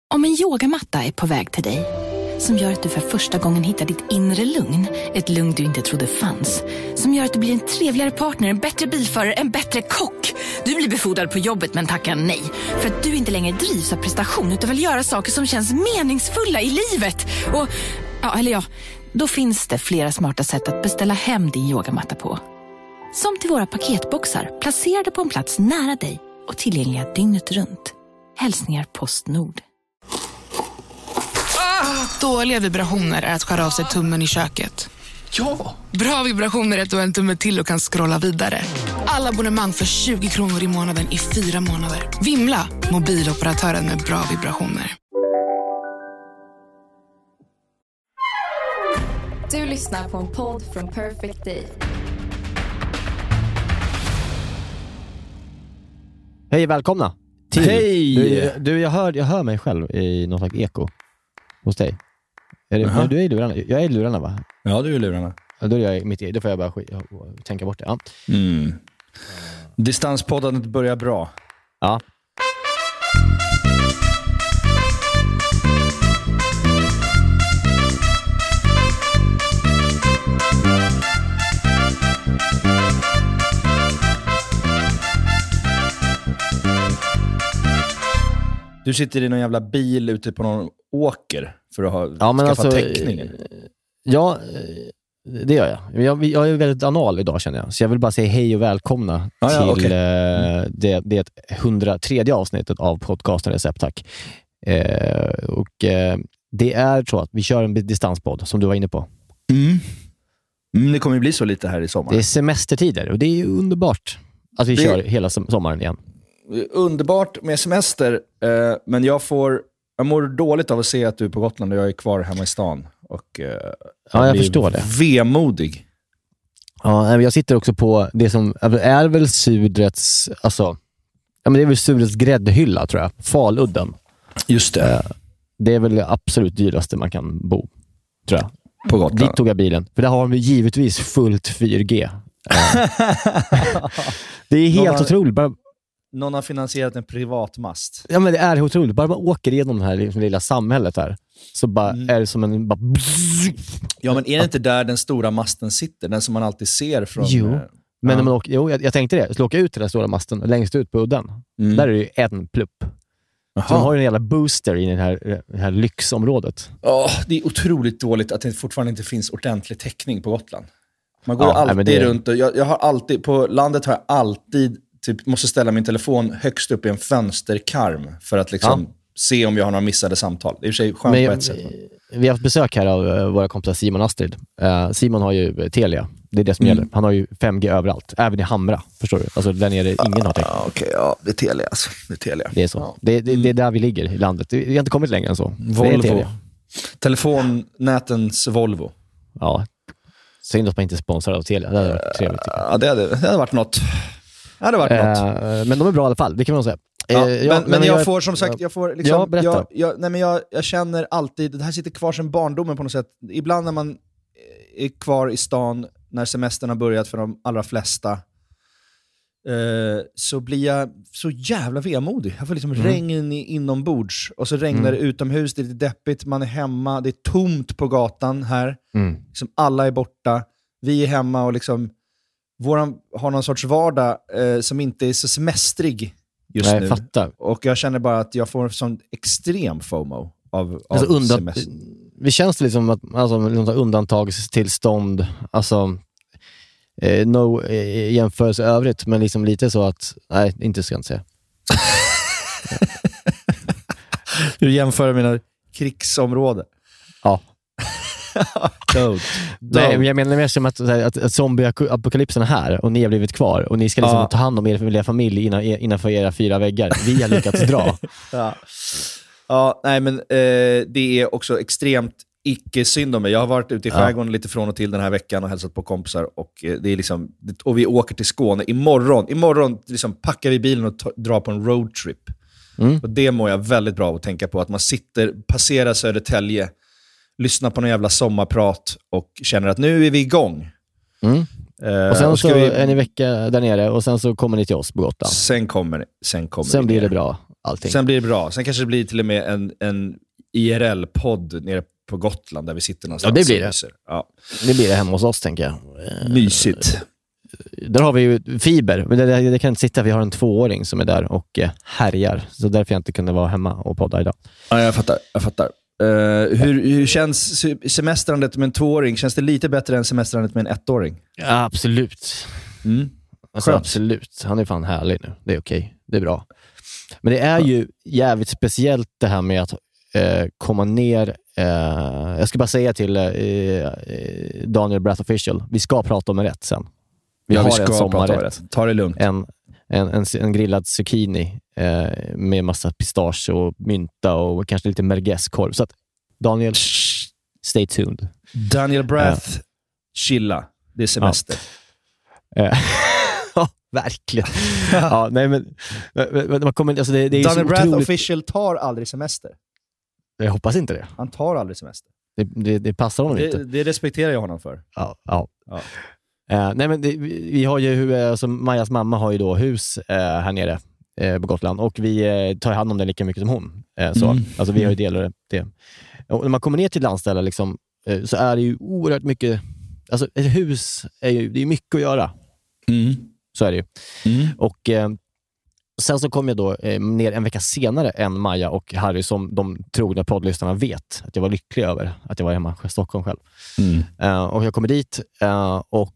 Om en yogamatta är på väg till dig, som gör att du för första gången hittar ditt inre lugn, ett lugn du inte trodde fanns, som gör att du blir en trevligare partner, en bättre bilförare, en bättre kock. Du blir befordrad på jobbet men tackar nej, för att du inte längre drivs av prestation utan vill göra saker som känns meningsfulla i livet. Och, då finns det flera smarta sätt att beställa hem din yogamatta på. Som till våra paketboxar, placerade på en plats nära dig och tillgängliga dygnet runt. Hälsningar Postnord. Dåliga vibrationer är att skära av sig tummen i köket. Ja! Bra vibrationer är att du har en tumme till och kan scrolla vidare. Alla abonnemang för 20 kronor i månaden i 4 månader. Vimla, mobiloperatören med bra vibrationer. Du lyssnar på en podd från Perfect Day. Hej, välkomna. Hej! Du, jag hör mig själv i någon slags eko hos dig. Nej, du är i lurarna. Jag är i lurarna, va? Ja, du är i lurarna. Ja, då är jag mitt i. Då får jag bara tänka bort det. Ja. Distanspoddandet börjar bra. Ja. Du sitter i någon jävla bil ute på någon åker för att skaffa täckningen. Ja, det gör jag. Jag är väldigt anal idag, känner jag. Så jag vill bara säga hej och välkomna till det 103 avsnittet av podcasten Recept, tack. Det är så att vi kör en distanspodd, som du var inne på. Det kommer ju bli så lite här i sommar. Det är semestertider och det är ju underbart att vi kör hela sommaren igen. Underbart med semester, men jag mår dåligt av att se att du är på Gotland och jag är kvar hemma i stan. Och jag förstår det. Vemodig. Ja, jag sitter också på det som är väl Sudrets, alltså, ja, men det är väl Sudrets gräddhylla, tror jag. Faludden. Just det. Det är väl det absolut dyraste man kan bo, tror jag. På Gotland. Dit tog jag bilen. För där har de givetvis fullt 4G. Det är helt otroligt. Någon har finansierat en privatmast. Ja, men det är otroligt. Bara man åker igenom det här liksom, lilla samhället här, så bara är det som en... Bara... Ja, men är det inte där den stora masten sitter? Den som man alltid ser från... Jo, men när man åker, jag tänkte det. Jag skulle åka ut till den stora masten längst ut på udden. Där är det ju en plupp. Så de har ju en jävla booster i det här lyxområdet. Det är otroligt dåligt att det fortfarande inte finns ordentlig täckning på Gotland. Man går alltid runt och jag har alltid... På landet har jag alltid... måste ställa min telefon högst upp i en fönsterkarm för att liksom se om jag har några missade samtal. Det är i och för sig skönt på ett sätt. Vi har haft besök här av våra kompisar Simon och Astrid. Simon har ju Telia. Det är det som gäller. Han har ju 5G överallt. Även i Hamra, förstår du? Alltså där nere ingen har täckning. Okej, det är Telia alltså. Det är Telia. Det är så. Det är där vi ligger i landet. Vi har inte kommit längre än så. Volvo. Telefonnätens Volvo. Ja. Synd att man inte sponsrar av Telia. Det hade varit trevligt. Ja, det hade varit något. Ja, det var något. Men de är bra i alla fall, det kan man säga. Men jag får som sagt, berätta. Jag känner alltid, det här sitter kvar sedan barndomen på något sätt. Ibland när man är kvar i stan, när semestern har börjat för de allra flesta, så blir jag så jävla vemodig. Jag får liksom regn inombords och så regnar det utomhus, det är lite deppigt, man är hemma, det är tomt på gatan här. Liksom alla är borta, vi är hemma och liksom har någon sorts vardag som inte är så semestrig just nu. Fattar. Och jag känner bara att jag får sån extrem FOMO av semester. Vi känns det liksom att undantagstillstånd, alltså jämförelse övrigt, men liksom lite så att nej, inte ska jag inte säga. Du jämför mina krigsområden. Ja. Nej, men jag menar mer som att zombie-apokalypsen är här och ni har blivit kvar och ni ska liksom ta hand om er familj innanför era 4 väggar. Vi har lyckats dra. Nej, men det är också extremt icke synd om mig. Jag har varit ute i skärgården lite från och till den här veckan och hälsat på kompisar och det är liksom, och vi åker till Skåne imorgon liksom packar vi bilen och drar på en roadtrip. Och det mår jag väldigt bra av att tänka på, att man passerar Södertälje, lyssnar på någon jävla sommarprat och känner att nu är vi igång. Och sen så en vecka där nere och sen så kommer ni till oss på Gotland. Sen kommer blir det bra. allting. Sen blir det bra. Sen kanske det blir till och med en IRL-podd nere på Gotland där vi sitter någonstans. Ja, det blir det. Ja. Det blir det hemma hos oss, tänker jag. Mysigt. Där har vi ju fiber. Men det kan inte sitta. Vi har en 2-åring som är där och härjar. Så därför jag inte kunde vara hemma och podda idag. Ja, jag fattar. Hur känns semestrandet med en 2-åring? Känns det lite bättre än semestrandet med en 1-åring? Ja, absolut. Alltså, absolut. Han är fan härlig nu. Det är okej. Det är bra. Men det är ju jävligt speciellt det här med att komma ner. Jag ska bara säga till Daniel Brath Official, vi ska prata om rätt sen. Vi har en sommarrätt. Ta det lugnt. En grillad zucchini med massa pistage och mynta och kanske lite merguezkorv. Så att Daniel, stay tuned. Daniel Brath, chilla. Det är semester. Ja, verkligen. Ja, nej, men man kommer, alltså det är Daniel Brath otroligt... Official tar aldrig semester. Jag hoppas inte det. Han tar aldrig semester. Det passar honom inte. Det respekterar jag honom för. Ja. Nej, men vi har ju, alltså Majas mamma har ju då hus här nere på Gotland och vi tar hand om det lika mycket som hon. Alltså vi har ju delat det. Och när man kommer ner till landställen liksom, så är det ju oerhört mycket, alltså ett hus är ju, det är mycket att göra. Så är det ju. Och sen så kom jag då ner en vecka senare än Maja och Harry, som de trogna poddlyssnarna vet att jag var lycklig över att jag var hemma i Stockholm själv. Och jag kommer dit och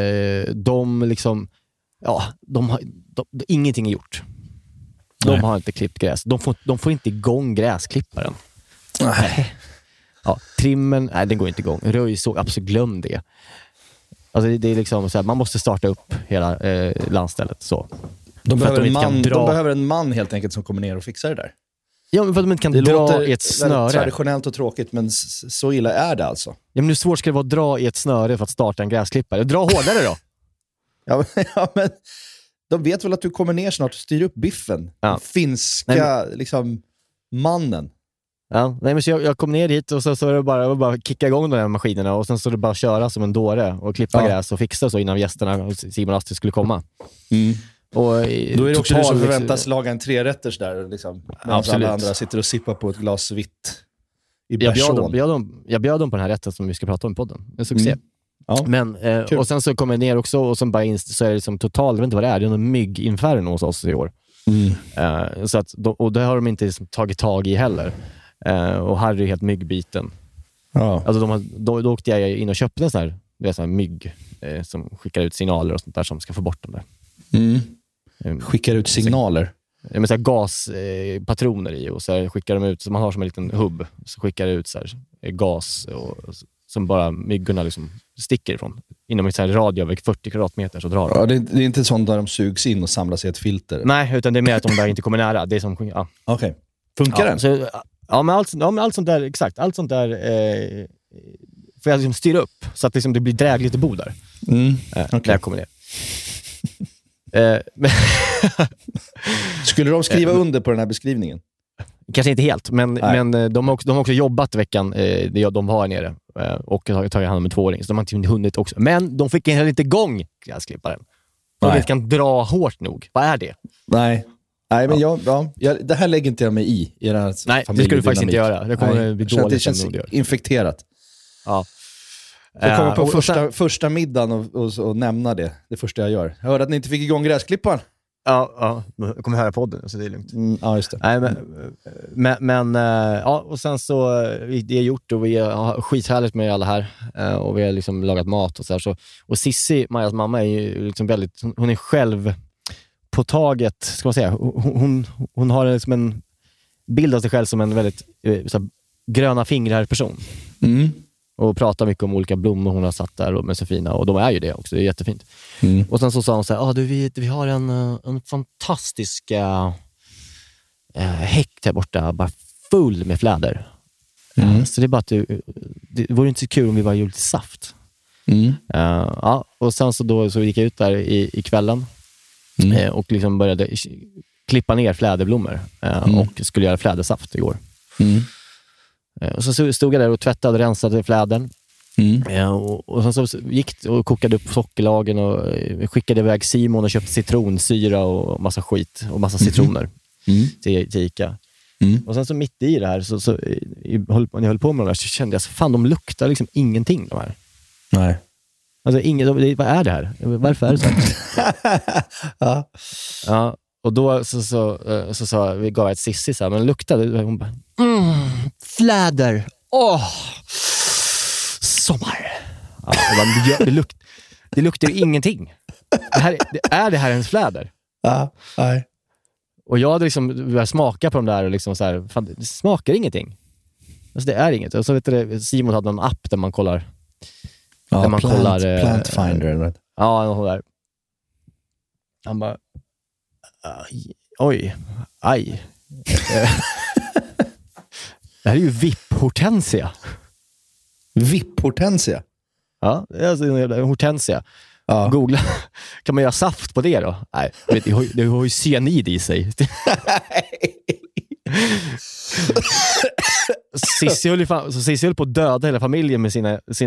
de liksom, ja, ingenting är gjort. De har inte klippt gräs. De får inte igång gräsklipparen. Nej. Ja, trimmen, nej, den går inte igång. Röj, så absolut, glöm det. Alltså det är liksom så här, man måste starta upp hela landstället så. De behöver en man helt enkelt som kommer ner och fixar det där. Ja, men för att de inte kan dra i ett snöre. Det traditionellt och tråkigt, men så illa är det alltså. Ja, men hur svårt ska det vara att dra i ett snöre för att starta en gräsklippare? Dra hårdare då! Ja, men de vet väl att du kommer ner snart och styr upp biffen. Ja. Den finska liksom mannen. Ja, nej, men så jag kom ner hit och så är det bara kicka igång de här maskinerna och sen så är det bara köra som en dåre och klippa gräs och fixa så innan gästerna Simon Astrid skulle komma. Och då är det också du som förväntas laga en 3-rätters där liksom, medan alla andra sitter och sippar på ett glas vitt i Berson. Jag bjöd dem på den här rätten som vi ska prata om i podden. En succé. Ja. Men, och sen så kommer jag ner också och sen bara så är det liksom totalt, jag vet inte vad det är en mygginferno hos oss i år. Så att, och det har de inte liksom tagit tag i heller. Och Harry är helt myggbiten. Alltså då åkte jag in och köpte en sån här mygg som skickar ut signaler och sånt där som ska få bort dem där. Skickar ut signaler? Med så här gaspatroner i och så här skickar de ut, så man har som en liten hubb, så skickar det ut så här gas och, som bara myggorna liksom sticker ifrån. Inom en så här radie över 40 kvadratmeter så drar de. Ja, det är inte sånt där de sugs in och samlas i ett filter? Nej, utan det är mer att de där inte kommer nära. Det är som, ja. Okej. Funkar den? Så, ja, men allt sånt där, exakt. Allt sånt där får jag liksom styra upp så att liksom det blir drägligt att bo där. När jag kommer ner. Skulle de skriva under på den här beskrivningen? Kanske inte helt, men de har också jobbat veckan de var här nere och tagit hand om en 2-åring, så de har inte hunnit också. Men de fick heller inte igång gräsklipparen. De inte kan dra hårt nog. Vad är det? Nej, men det här lägger inte jag mig i den här. Nej, det ska du faktiskt inte göra. Det kommer bli dåligt. Det känns infekterat. Ja. Jag kommer på första middagen och nämna det första jag gör. Jag hörde att ni inte fick igång gräsklipparen. Ja, jag kommer höra podden så det är lugnt. Ja, just det. Nej, men och sen så det är gjort och vi har skithärligt med alla här och vi har liksom lagat mat och så här, så. Och Sissi, Majas mamma, är ju liksom väldigt, hon är själv på taget, ska man säga. Hon har liksom en bild av sig själv som en väldigt så här, gröna fingrar person. Och pratar mycket om olika blommor hon har satt där och med så fina, och de är ju det också, det är jättefint. Och sen så sa hon så här, vi har en fantastisk häck där borta, bara full med fläder. Så det är bara att det vore inte så kul om vi bara gjorde lite saft. Och sen så gick jag ut där i kvällen och liksom började klippa ner fläderblommor och skulle göra flädersaft igår. Och så stod jag där och tvättade och rensade flädern. Och sen så gick och kokade upp sockerlagen och skickade iväg Simon och köpte citronsyra och massa skit och massa citroner. till Ica. Och sen så mitt i det här när jag höll på med det här så kände jag fan, de luktar liksom ingenting de här. Nej. Alltså vad är det här? Varför är det så här? Ja, och då så sa vi gav ett Sissi så här, men luktade hon bara fläder. Sommar. Ja, det luktar ju ingenting. Det här ens fläder? Ja, nej. Och jag hade liksom börjat smaka på de där och liksom så här, fan, det smakar ingenting. Alltså det är inget. Och så vet du, Simon hade en app där man kollar. Ja, där man kollar Plant Finder eller något. Ja, och där. Han bara oj, aj. Det här är ju VIP-hortensia. VIP-hortensia? Ja, alltså hortensia. Ja. Googla. Kan man göra saft på det då? Nej, det har ju cyanid i sig. Sissi höll på att döda hela familjen med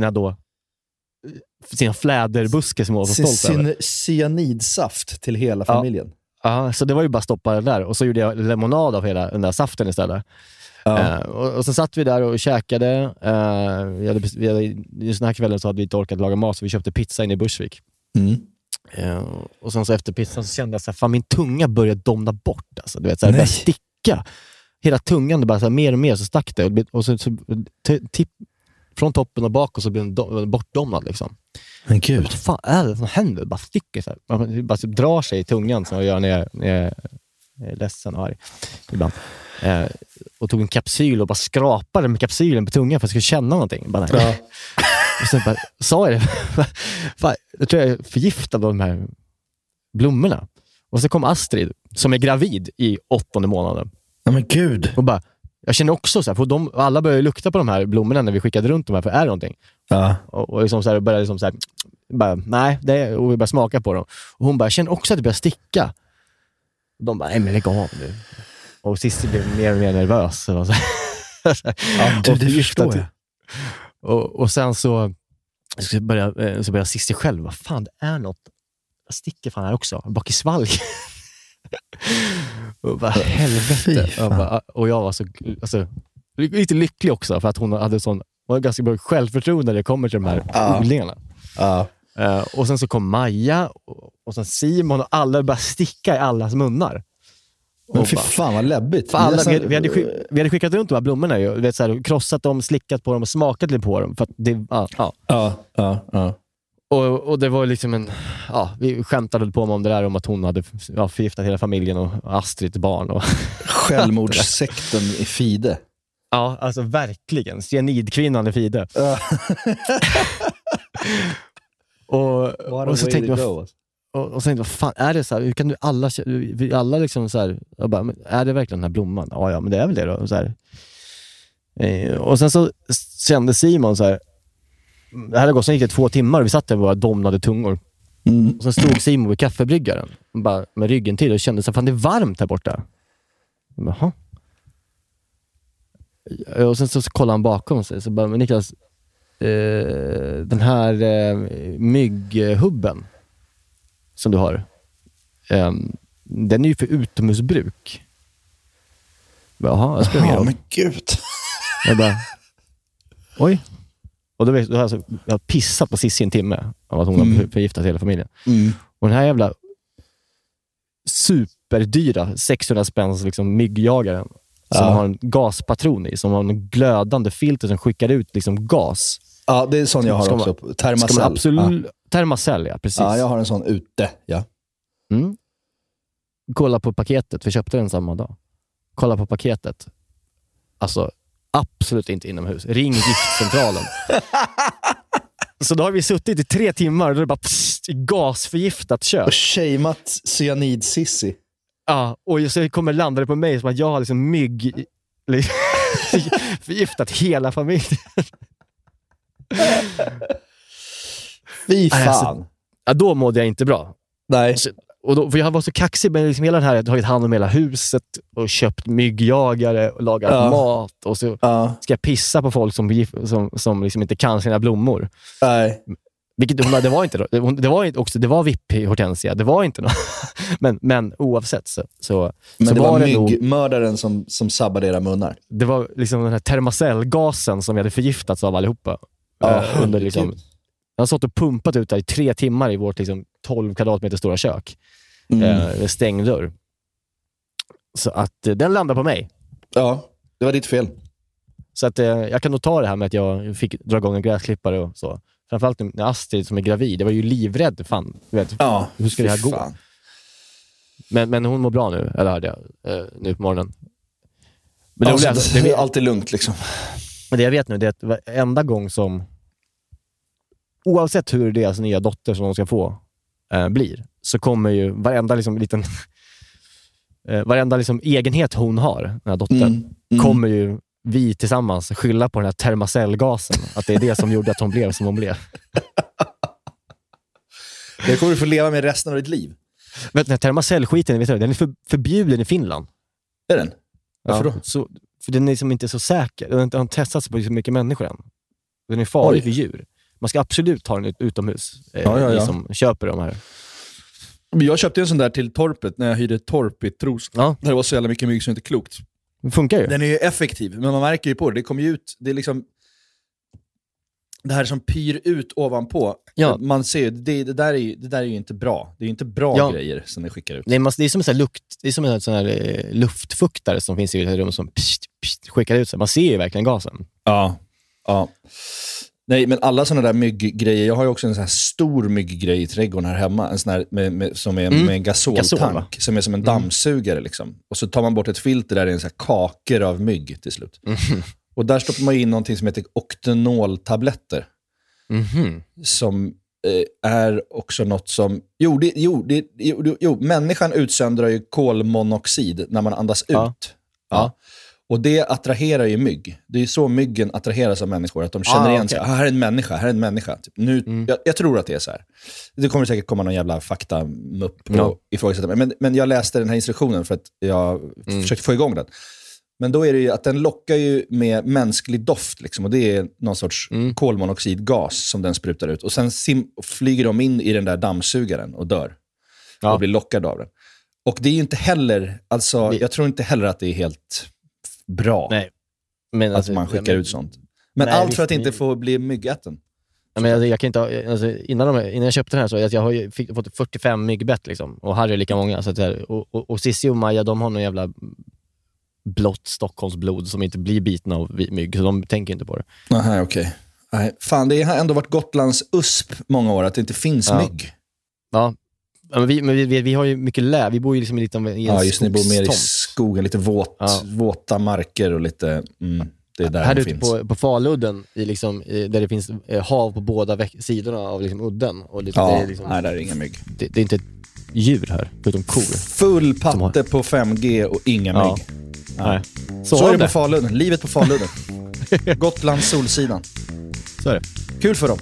sina fläderbuskar som var så stolt över. Cyanidsaft till hela familjen. Ja, så det var ju bara stoppa det där. Och så gjorde jag lemonad av hela den där saften istället. Och så satt vi där och käkade. Just den här kvällen så hade vi inte orkat laga mat, så vi köpte pizza in i Bursvik. Och sen så efter pizzan så kände jag så här, fan, min tunga började domna bort. Alltså, du vet, så här, det började sticka. Hela tungan, det bara så här, mer och mer så stack det. Och så från toppen och bak och så blev den bortdomnad liksom. Men gud. Vad fan är det som händer? Det bara sticker så här. Man bara så drar sig i tungan som jag gör när jag är ledsen och arg ibland. Och tog en kapsyl och bara skrapade med kapsylen på tungan för att jag skulle känna någonting. Bara, nej. Och sen bara, sa jag det? Fan, jag tror jag är förgiftad av de här blommorna. Och så kom Astrid, som är gravid i 8:e månaden. Ja, men gud. Och bara, jag känner också så här, för alla började lukta på de här blommorna när vi skickade runt de här, för är det någonting? Ja. Och liksom så här, började liksom så här, bara, nej, och vi började smaka på dem. Och hon bara, jag känner också att det börjar sticka. Och de bara, nej men lägg av nu. Och Sissi blev mer och mer nervös. Och så. Ja, det förstår jag. Och sen så började Sissi själv, vad fan, det är något. Jag sticker fan här också, bak i svalg. Och bara, helvete. Och jag var så alltså, lite lycklig också, för att hon hade var ganska bra självförtroende när det kommer till de här odlingarna. Och sen så kom Maja och sen Simon, och alla började sticka i allas munnar. Men fy fan vad läbbigt. Vi hade skickat runt de här blommorna ju, vet, så här, krossat dem, slickat på dem och smakat lite på dem för att det, Och det var liksom vi skämtade på om det där, om att hon hade förgiftat hela familjen och Astrids barn. Och självmordssekten i Fide. Ja, alltså verkligen. Cyanidkvinnan i Fide. och så tänkte jag, och så tänkte jag, vad fan är det så här? Hur kan du alla liksom så här, jag bara, men är det verkligen den här blomman? Ja, men det är väl det då. Så här. Och sen så kände Simon så här, det här har gått, sen gick det 2 timmar och vi satt där och bara domnade tungor. Och sen stod Simon vid kaffebryggaren bara med ryggen till och kände så här, fan det är varmt här borta. Jaha. Och sen så kollade han bakom sig så bara, men Niklas, den här mygghubben som du har, den är ju för utomhusbruk. Jaha, jag spelar men gud. Jag bara, oj. Och då alltså, jag har pissat på Sissi en timme av att hon har förgiftat hela familjen. Och den här jävla superdyra 600 spänns liksom myggjagaren som har en gaspatron i, som har en glödande filter som skickar ut liksom gas. Ja, det är sån jag har också. Thermacell. Absolut, Thermacell, ja, precis. Ja, jag har en sån ute, ja. Kolla på paketet, vi köpte den samma dag. Kolla på paketet. Alltså, absolut inte inomhus. Ring giftcentralen. Så då har vi suttit i 3 timmar och då är det bara gasförgiftat kött. Och shameat cyanid-Sissi. Ja, och så kommer landade på mig som att jag har liksom förgiftat hela familjen. Fy fan. Alltså, då mådde jag inte bra. Nej. Och då, för jag var så kaxig med liksom hela den här, jag har tagit hand om hela huset och köpt myggjagare och lagat mat, och så ska jag pissa på folk som liksom inte kan sina blommor. Nej. Vilket det var inte då. Det var VIP-hortensia. Det var inte något. men oavsett så Men så det var nog myggmördaren som sabbade era munnar. det var liksom den här termacellgasen som vi hade förgiftats av allihopa. Under liksom, jag har stått och pumpat ut där i 3 timmar i vårt liksom 12 kvadratmeter stora kök. Med stängd dörr. Så att den landar på mig. Ja, det var ditt fel. Så att jag kan nog ta det här med att jag fick dra igång en gräsklippare och så. Framförallt när Astrid som är gravid, det var ju livrädd, fan. Du vet, hur ska det här gå? Men hon mår bra nu, eller hörde jag, nu på morgonen. Men det är alltid lugnt liksom. Men det jag vet nu, det är att varenda gång som, oavsett hur deras nya dotter som de ska få blir, så kommer ju varenda liksom egenhet hon har, den här dottern, kommer ju vi tillsammans skylla på den här termacellgasen. Att det är det som gjorde att hon blev som hon blev. Det kommer du få leva med resten av ditt liv. Men den här termacellskiten, vet du, den är förbjuden i Finland. Är den? Varför då? För den är liksom inte så säker. Den har inte testats på så mycket människor än. Den är farlig för djur. Man ska absolut ha den utomhus. Ni som köper de här. Jag köpte en sån där till torpet när jag hyrde torp i Tros. Ja. Där det var så jävla mycket mygg som inte är klokt. Det funkar ju. Den är ju effektiv, men man märker ju på det. Det kommer ju ut, det är liksom det här som pyr ut ovanpå. Ja. Man ser ju, det där är ju inte bra. Det är ju inte bra grejer som det skickar ut. Nej, det är som en sån här lukt, det är som en sån här luftfuktare som finns i ett rum som skickar ut sig. Man ser ju verkligen gasen. Ja. Nej, men alla såna där mygggrejer. Jag har ju också en sån här stor mygggrej i trädgården här hemma. En sån här som är med en gasoltank. Som är som en dammsugare liksom. Och så tar man bort ett filter där det är en sån här kaker av mygg till slut. Och där stoppar man in någonting som heter Octanol-tabletter. Som är också något som... människan utsöndrar ju kolmonoxid när man andas ut. Ja. Och det attraherar ju mygg. Det är ju så myggen attraheras av människor. Att de känner igen sig. Här är en människa. Typ. Nu, jag tror att det är så här. Det kommer säkert komma någon jävla faktamupp och ifrågasätta mig. Men jag läste den här instruktionen för att jag försökte få igång den. Men då är det ju att den lockar ju med mänsklig doft. Liksom, och det är någon sorts kolmonoxidgas som den sprutar ut. Och sen flyger de in i den där dammsugaren och dör. Och blir lockade av den. Och det är ju inte heller... Alltså, jag tror inte heller att det är helt... bra. Nej. Men att man skickar ut sånt. Men allt för att inte få bli myggätten. Men jag kan inte, innan jag köpte den här så jag har ju fått 45 myggbett liksom, och Harry lika många så att och Cissi och Maja, de har någon jävla blått Stockholmsblod som inte blir bitna av mygg, så de tänker inte på det. Aha, okej. Nej, fan, det har ändå varit Gotlands USP många år att det inte finns mygg. Ja. Men vi har ju mycket vi bor ju liksom i en just ni bor mer i skogen, lite våta marker och lite det är där här det ute finns. På Faludden där det finns hav på båda sidorna av liksom udden och lite, det är liksom, nej, där är inga mygg. Det är inte ett djur här förutom kor. Full patte på 5G och inga mygg. Nej. Så är det på Faludden, livet på Faludden. Gotlands solsidan. Så är det. Kul för dem.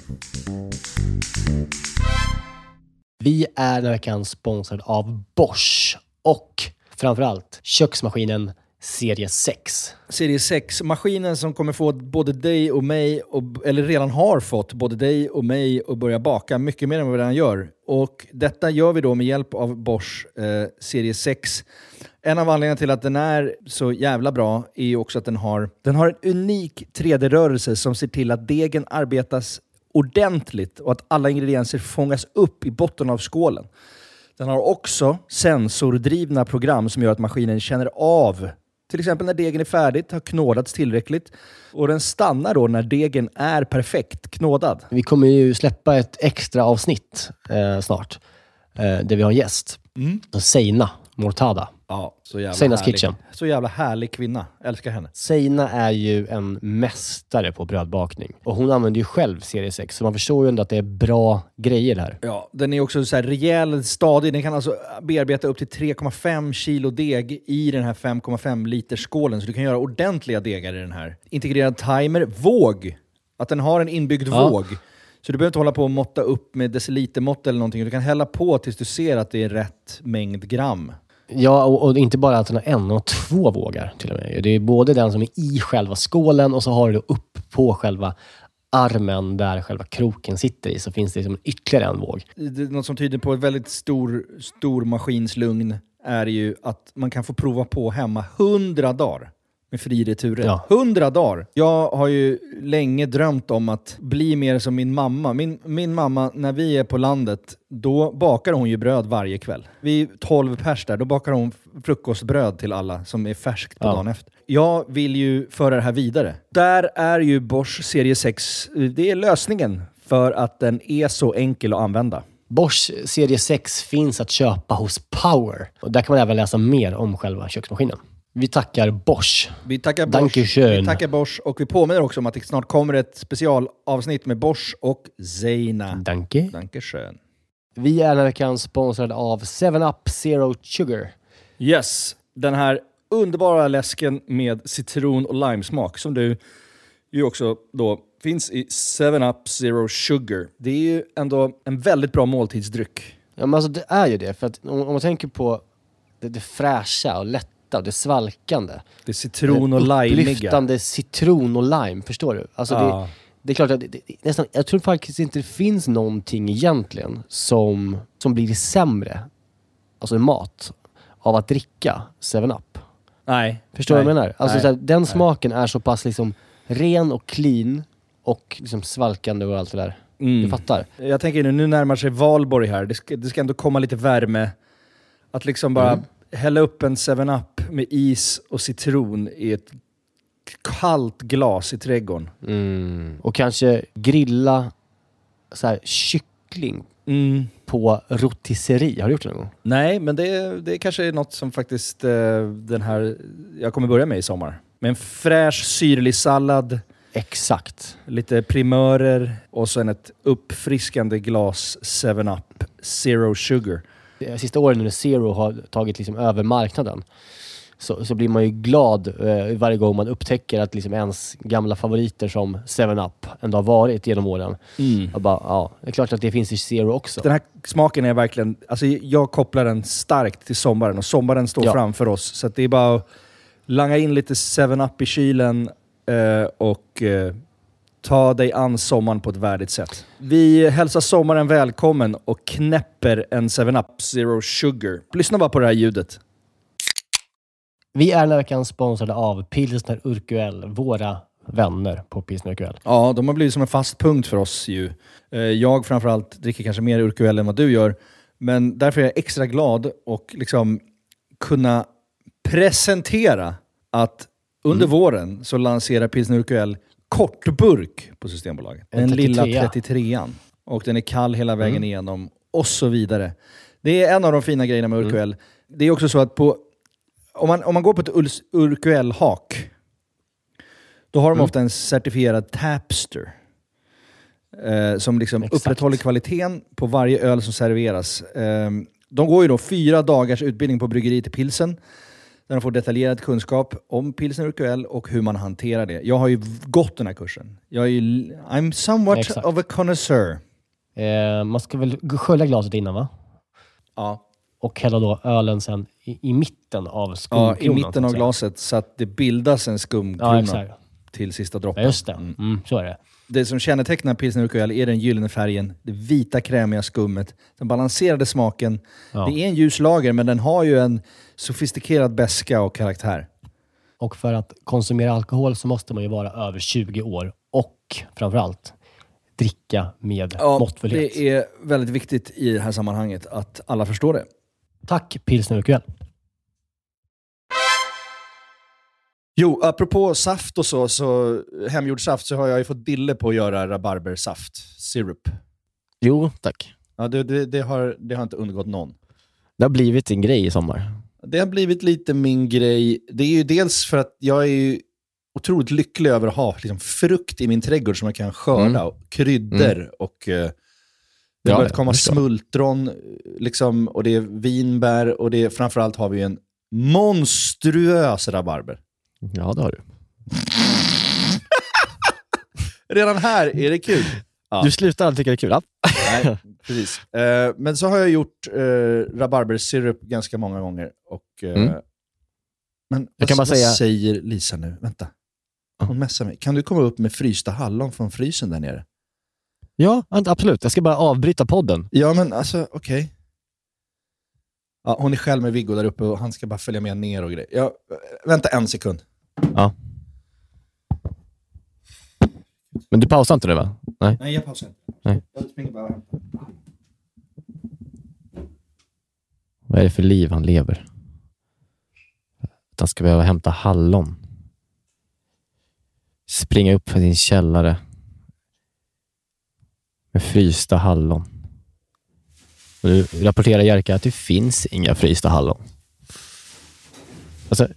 Vi är den här veckan sponsrad av Bosch och framförallt köksmaskinen Serie 6. Serie 6, maskinen som kommer få både dig och mig, eller redan har fått både dig och mig att börja baka mycket mer än vad vi redan gör. Och detta gör vi då med hjälp av Bosch Serie 6. En av anledningarna till att den är så jävla bra är ju också att den har en unik 3D-rörelse som ser till att degen arbetas ordentligt och att alla ingredienser fångas upp i botten av skålen. Den har också sensordrivna program som gör att maskinen känner av till exempel när degen är färdigt, har knådats tillräckligt, och den stannar då när degen är perfekt knådad. Vi kommer ju släppa ett extra avsnitt snart där vi har en gäst. Seina Mortada. Ja, så jävla Seinas härlig. Kitchen. Så jävla härlig kvinna. Älskar henne. Seina är ju en mästare på brödbakning. Och hon använder ju själv Serie 6. Så man förstår ju ändå att det är bra grejer här. Ja, den är också så här rejäl, stadig. Den kan alltså bearbeta upp till 3,5 kilo deg i den här 5,5 liters skålen. Så du kan göra ordentliga degar i den här. Integrerad timer. Våg. Att den har en inbyggd våg. Så du behöver inte hålla på och måtta upp med decilitermått eller någonting. Du kan hälla på tills du ser att det är rätt mängd gram. Ja, och inte bara att den har 1 och 2 vågar till och med. Det är både den som är i själva skålen och så har du upp på själva armen där själva kroken sitter i så finns det liksom ytterligare en våg. Något som tyder på ett väldigt stor maskinslugn är ju att man kan få prova på hemma 100 dagar med fri retur. Ja. 100 dagar! Jag har ju länge drömt om att bli mer som min mamma. Min mamma, när vi är på landet, då bakar hon ju bröd varje kväll. Vi är 12 pers där, då bakar hon frukostbröd till alla som är färskt på dagen efter. Jag vill ju föra det här vidare. Där är ju Bosch serie 6, det är lösningen för att den är så enkel att använda. Bosch serie 6 finns att köpa hos Power. Och där kan man även läsa mer om själva köksmaskinen. Vi tackar Bosch. Vi tackar Bosch. Dankeschön. Vi tackar Bosch och vi påminner också om att det snart kommer ett specialavsnitt med Bosch och Zeina. Danke. Dankeschön. Vi är den här veckan sponsrade av 7up Zero Sugar. Yes, den här underbara läsken med citron och limesmak som du ju också då finns i 7up Zero Sugar. Det är ju ändå en väldigt bra måltidsdryck. Ja, men alltså det är ju det. För att om man tänker på det fräscha och lätta och det svalkande. Det är citron och lime. Upplyftande citron och lime, förstår du? Alltså det är klart att nästan, jag tror faktiskt inte det finns någonting egentligen som blir sämre, alltså mat, av att dricka 7up. Nej. Förstår du vad jag menar? Alltså så här, den smaken är så pass liksom ren och clean och liksom svalkande och allt det där. Du fattar? Jag tänker nu närmar sig Valborg här. Det ska ändå komma lite värme. Att liksom bara hälla upp en 7up med is och citron i ett kallt glas i trädgården. Och kanske grilla så här kyckling på rotisserie. Har du gjort det någon gång? Nej, men det kanske är något som faktiskt den här jag kommer börja med i sommar. Med en fräsch syrlig sallad. Exakt. Lite primörer och sen ett uppfriskande glas 7up Zero Sugar. Sista åren när Zero har tagit liksom över marknaden så blir man ju glad varje gång man upptäcker att liksom ens gamla favoriter som 7up ändå har varit genom åren. Och bara, det är klart att det finns i Zero också. Den här smaken är verkligen, alltså jag kopplar den starkt till sommaren och sommaren står framför oss. Så att det är bara att langa in lite 7up i kylen och ta dig an sommaren på ett värdigt sätt. Vi hälsar sommaren välkommen och knäpper en 7up Zero Sugar. Lyssna bara på det här ljudet. Vi är den här veckan sponsrade av Pilsner Urquell, våra vänner på Pilsner Urquell. Ja, de har blivit som en fast punkt för oss ju. Jag framförallt dricker kanske mer Urquell än vad du gör. Men därför är jag extra glad och liksom kunna presentera att under våren så lanserar Pilsner Urquell kortburk på Systembolaget. Den lilla 33an. Och den är kall hela vägen igenom och så vidare. Det är en av de fina grejerna med Urquell. Det är också så att om man går på ett Urquell-hak då har de ofta en certifierad tapster som liksom upprätthåller kvaliteten på varje öl som serveras. De går ju då 4 dagars utbildning på bryggeriet i Pilsen där de får detaljerad kunskap om Pilsner Urquell och hur man hanterar det. Jag har ju gått den här kursen. I'm somewhat of a connoisseur. Man ska väl skölja glaset innan, va? Ja. Och hälla då ölen sen i mitten av skumkronan. Ja, i mitten av glaset så att det bildas en skumkrona till sista droppen. Ja, just det. Så är det. Det som kännetecknar Pilsner Urquell är den gyllene färgen, det vita krämiga skummet, den balanserade smaken. Ja. Det är en ljus lager, men den har ju en sofistikerad beska och karaktär. Och för att konsumera alkohol så måste man ju vara över 20 år och framförallt dricka med måttfullhet. Det är väldigt viktigt i det här sammanhanget att alla förstår det. Tack Pilsner Urquell. Jo, apropå saft och så hemgjord saft, så har jag ju fått dille på att göra rabarbersaft, syrup. Jo, tack. Ja, det har inte undgått någon. Det har blivit en grej i sommar. Det har blivit lite min grej. Det är ju dels för att jag är ju otroligt lycklig över att ha liksom frukt i min trädgård som jag kan skörda och kryddor och det har börjat komma smultron liksom, och det är vinbär och det är, framförallt har vi en monstruös rabarber. Ja, det har du. Redan här är det kul. Ja. Du slutar alltid tycka det är kul. Ja. Nej, precis. Men så har jag gjort rabarbersyrup ganska många gånger. Och, men vad säger Lisa nu? Vänta. Hon messar mig. Kan du komma upp med frysta hallon från frysen där nere? Ja, absolut. Jag ska bara avbryta podden. Ja, men alltså, okej. Ja, hon är själv med Viggo där uppe och han ska bara följa med ner och grejer. Ja, vänta 1 sekund. Ja. Men du pausar inte det, va? Nej, jag pausar inte. Nej. Jag springer bara och hämtar. Vad är det för liv han lever? Att han ska behöva hämta hallon. Springa upp för din källare. Med frysta hallon. Och du rapporterar Jerka att det finns inga frysta hallon. Alltså,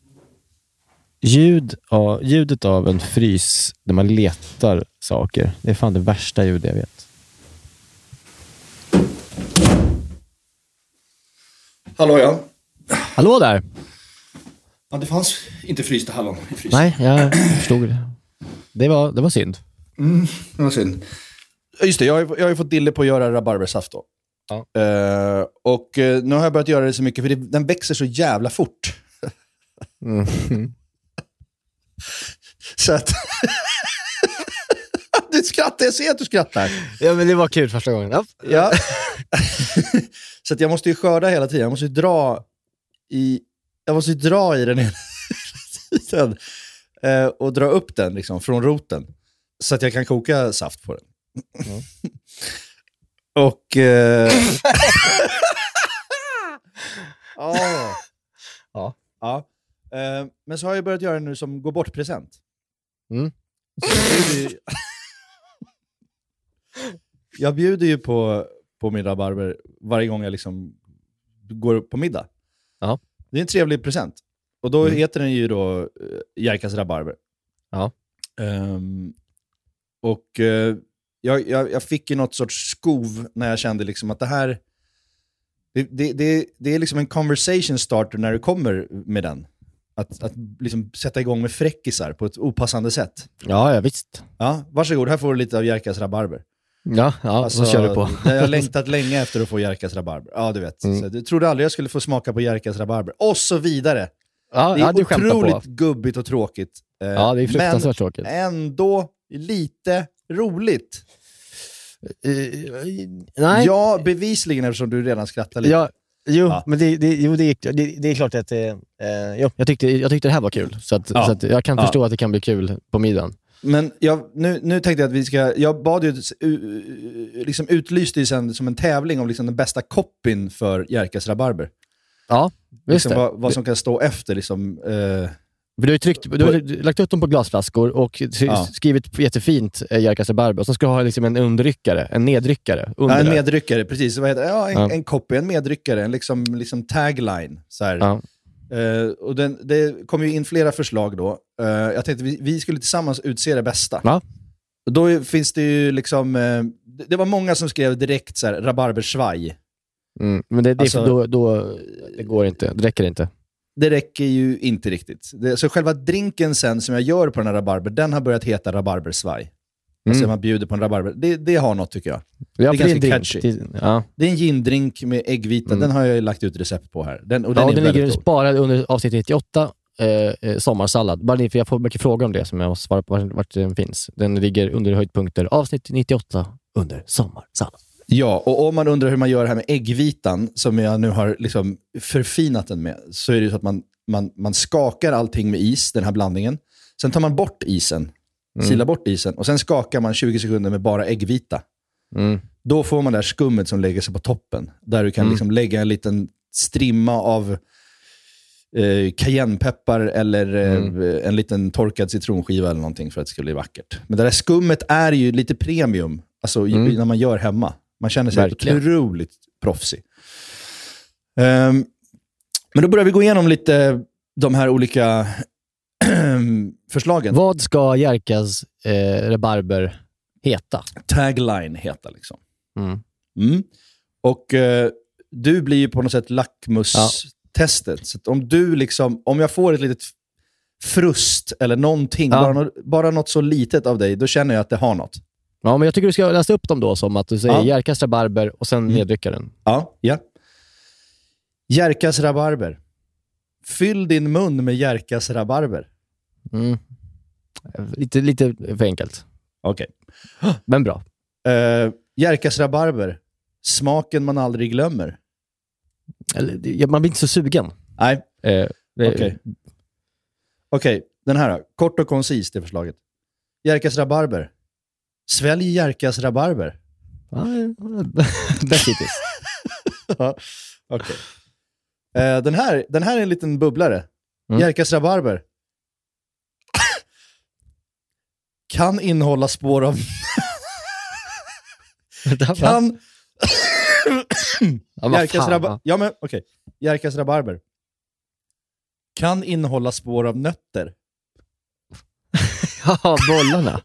ljudet av en frys där man letar saker, det är fan det värsta ljudet jag vet. Hallå, ja. Hallå där! Ja, det fanns inte frysta hallon i frysen. Nej, jag förstod det. Det var synd. Det var synd. Just det, jag har ju fått dille på att göra rabarbersaft då. Ja. Och nu har jag börjat göra det så mycket för den växer så jävla fort. Så att du skrattar, jag ser att du skrattar. Ja, men det var kul första gången. Ja. Så att jag måste ju skörda hela tiden. Jag måste ju dra i den hela tiden. Och dra upp den liksom från roten. Så att jag kan koka saft på den. Och ja. Men så har jag börjat göra det nu som går bort present. Jag bjuder ju på min rabarber varje gång jag liksom går på middag. Ja. Det är en trevlig present. Och då heter den ju då Jerkas rabarber. Ja. Och jag fick ju något sorts skov när jag kände liksom att det här det är liksom en conversation starter när du kommer med den. Att liksom sätta igång med fräckisar på ett opassande sätt. Ja, visst. Ja, varsågod, här får du lite av Jerkas rabarber. Ja, alltså, så kör du på. Jag har längtat länge efter att få Jerkas rabarber. Ja, du vet. Så jag trodde aldrig jag skulle få smaka på Jerkas rabarber. Och så vidare. Ja, det är otroligt på. gubbigt och tråkigt. Ja, det är fruktansvärt tråkigt. Ändå lite roligt. Nej. Ja, bevisligen eftersom du redan skrattar lite. Ja, men det är klart att jag tyckte det här var kul. Så att jag kan förstå att det kan bli kul på middagen. Men nu tänkte jag att vi ska... Jag bad ju liksom utlyste ju sen som en tävling om liksom den bästa koppin för Jerkas rabarber. Ja, visst liksom vad som kan stå efter liksom... Du har lagt ut dem på glasflaskor och skrivit jättefint Jerkas rabarber. Och så ska du ha liksom en nedryckare. En nedryckare, precis. Vad heter det? En copy, en medryckare, en liksom tagline. Så här. Ja. Och det kom ju in flera förslag då. Jag tänkte vi skulle tillsammans utse det bästa. Ja. Och då finns det ju liksom... det var många som skrev direkt så här, rabarbersvaj. Men det går inte. Det räcker inte. Det räcker ju inte riktigt. Så själva drinken sen som jag gör på den här rabarber, den har börjat heta rabarbersvaj. Alltså man bjuder på en rabarber. Det har något tycker jag. Ja, det är ganska catchy. Det är en gindrink med äggvita. Den har jag lagt ut recept på här. Den ligger sparad under avsnitt 98. Sommarsallad. Bara för jag får mycket frågor om det som jag måste svara på vart den finns. Den ligger under höjdpunkter. Avsnitt 98 under sommarsallad. Ja, och om man undrar hur man gör det här med äggvitan som jag nu har liksom förfinat den med, så är det ju så att man skakar allting med is, den här blandningen. Sen tar man bort isen, silar bort isen och sen skakar man 20 sekunder med bara äggvita. Då får man det här skummet som lägger sig på toppen. Där du kan liksom lägga en liten strimma av cayennepeppar eller en liten torkad citronskiva eller någonting för att det ska bli vackert. Men det där skummet är ju lite premium, alltså när man gör hemma. Man känner sig otroligt proffsig. Men då börjar vi gå igenom lite de här olika förslagen. Vad ska Jerkas rabarber heta? Tagline heta liksom. Och du blir ju på något sätt lackmustestet. Så att om jag får ett litet frust eller någonting, bara något så litet av dig, då känner jag att det har något. Ja, men jag tycker du ska läsa upp dem då som att du säger Jerkas rabarber och sen neddryckaren. Ja. Jerkas rabarber. Fyll din mun med Jerkas rabarber. Lite för enkelt. Okej. Men bra. Jerkas rabarber. Smaken man aldrig glömmer. Man blir inte så sugen. Nej. Okej, den här då. Kort och koncist det förslaget. Jerkas rabarber. Svälj Jerkas rabarber. Bäst hittills. Okej. Den här är en liten bubblare. Jerkas rabarber. Kan innehålla spår av... kan... Jerkas rabarber. Ja, men okej. Jerkas rabarber. Kan innehålla spår av nötter. Ja, bollarna.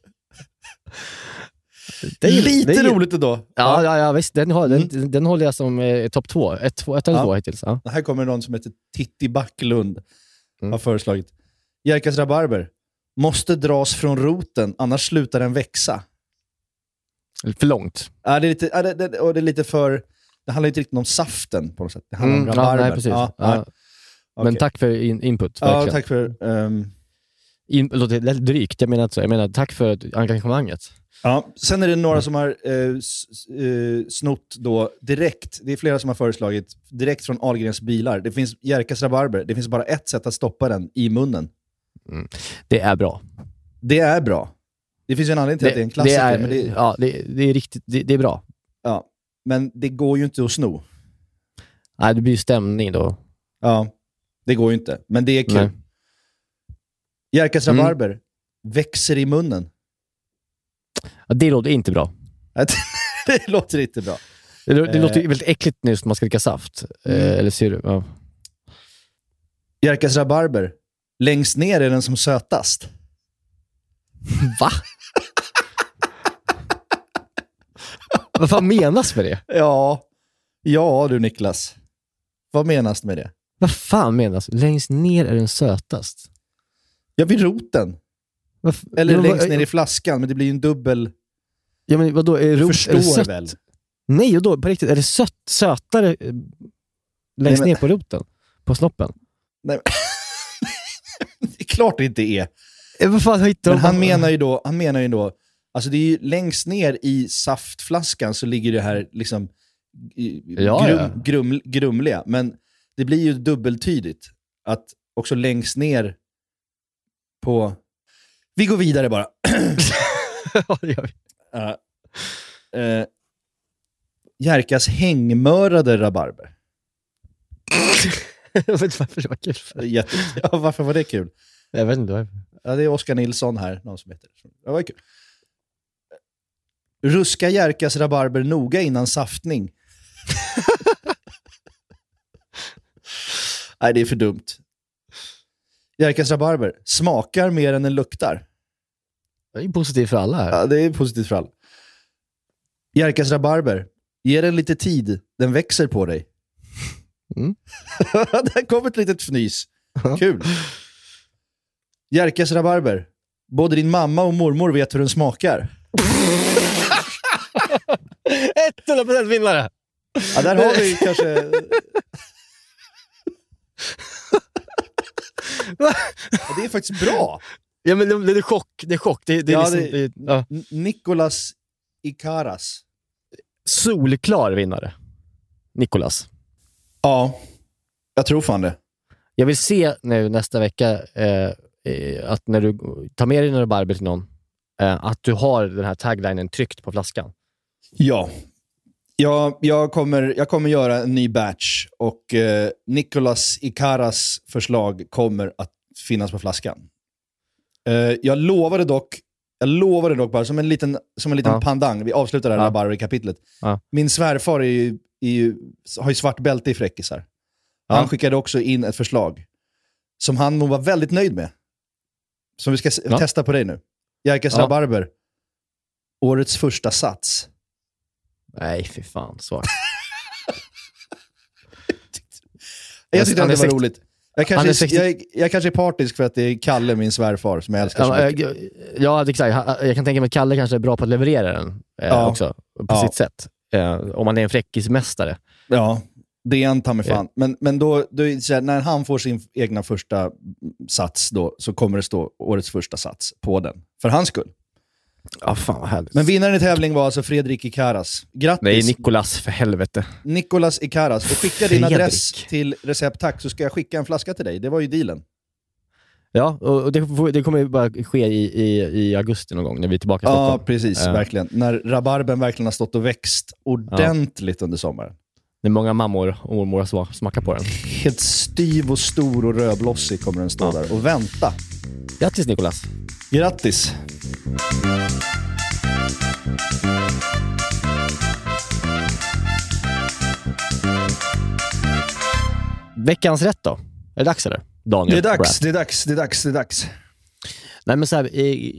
Det är lite roligt ändå. Ja, visst. Den håller jag som topp 2. Ett eller två hittills. Ja. Här kommer någon som heter Titti Backlund. Har föreslagit. Jerkas rabarber. Måste dras från roten, annars slutar den växa. För långt. Ja, det är lite för... Det handlar inte riktigt om saften på något sätt. Det handlar om rabarber. Nej, precis. Ja. Men Okay. tack för input. Ja, tack för... Låt det drygt, jag menar tack för engagemanget. Ja, sen är det några som har snott då direkt. Det är flera som har föreslagit direkt från Ahlgrens bilar. Det finns Jerkas rabarber. Det finns bara ett sätt att stoppa den i munnen. Det är bra. Det är bra. Det finns ju en anledning till att det är en klassiker. Det är riktigt, det är bra. Ja, men det går ju inte att sno. Nej, det blir ju stämning då. Ja, det går ju inte. Men det är kul. Jerkas rabarber växer i munnen. Ja, det låter inte bra. Det låter inte bra. Det låter väldigt äckligt nu när man ska dricka saft. Eller syrup. Ja. Jerkas rabarber. Längst ner är den som sötast. Va? Vad fan menas med det? Ja du Niklas. Vad menas med det? Vad fan menas? Längst ner är den sötast. Ja, vid roten. Eller längst ner i flaskan, men det blir ju en dubbel... Ja, men vadå? Förstår väl? Nej, och då på riktigt, är det sötare längst ner på roten? På snoppen? Nej, det är klart det inte är. Vad fan hittar men han menar ju då, alltså det är ju längst ner i saftflaskan så ligger det här liksom grumliga, men det blir ju dubbeltydigt att också längst ner på... Vi går vidare bara. Jerkas hängmörade rabarber. Varför det var kul? Varför var det kul? Jag vet inte varför. Ja, det är Oskar Nilsson här, någon som heter. Det var kul. Ruska Jerkas rabarber noga innan saftning. Nej, det är för dumt. Jerkas rabarber smakar mer än den luktar. Det är positivt för alla här. Ja, det är positivt för alla. Jerkas rabarber. Ge den lite tid. Den växer på dig. Det kom ett litet fnys. Kul. Jerkas rabarber. Både din mamma och mormor vet hur den smakar. 100% vinnare. Ja, där har vi kanske... Det är faktiskt bra. Ja, men det är chock. Det är chock. Det är liksom, Nicolas Ikaras. Solklar vinnare. Nicolas. Ja, jag tror fan det. Jag vill se nu nästa vecka att när du tar med dig några rabarber till någon att du har den här taglinen tryckt på flaskan. Ja. Jag kommer göra en ny batch och Nicolas Ikaras förslag kommer att finnas på flaskan. Jag lovade dock bara som en liten pandang. Vi avslutar det här rabarber-kapitlet. Min svärfar har ju svart bälte i fräckisar. Han skickade också in ett förslag som han nog var väldigt nöjd med. Som vi ska testa på dig nu. Jerkas rabarber. Årets första sats. Nej, fy fan. Svart. Jag tyckte att det var roligt. Jag kanske är partisk för att det är Kalle, min svärfar, som jag älskar så mycket. Ja, exakt. Jag kan tänka mig att Kalle kanske är bra på att leverera den också, på sitt sätt. Om man är en fräckismästare. Ja, Det är han ta mig fan. Men då så här, när han får sin egna första sats då, så kommer det stå årets första sats på den. För hans skull. Ja, fan vad härligt. Men vinnaren i tävling var alltså Fredrik Ikaras. Grattis. Nej, Nicolas, för helvete. Nicolas Ikaras. Och skicka din adress till Recept Tack, så ska jag skicka en flaska till dig. Det var ju dealen. Ja, och det kommer ju bara ske i augusti någon gång när vi är tillbaka i Stockholm. Ja, precis. Verkligen. När rabarben verkligen har stått och växt ordentligt under sommaren. Det är många mammor och mormor som smakar på den. Helt styv och stor och rödblossig kommer den stå där och vänta. Grattis Nicolas. Grattis. Veckans rätt då? Är det dags eller? Daniel? Det är dags. Nej, men så här,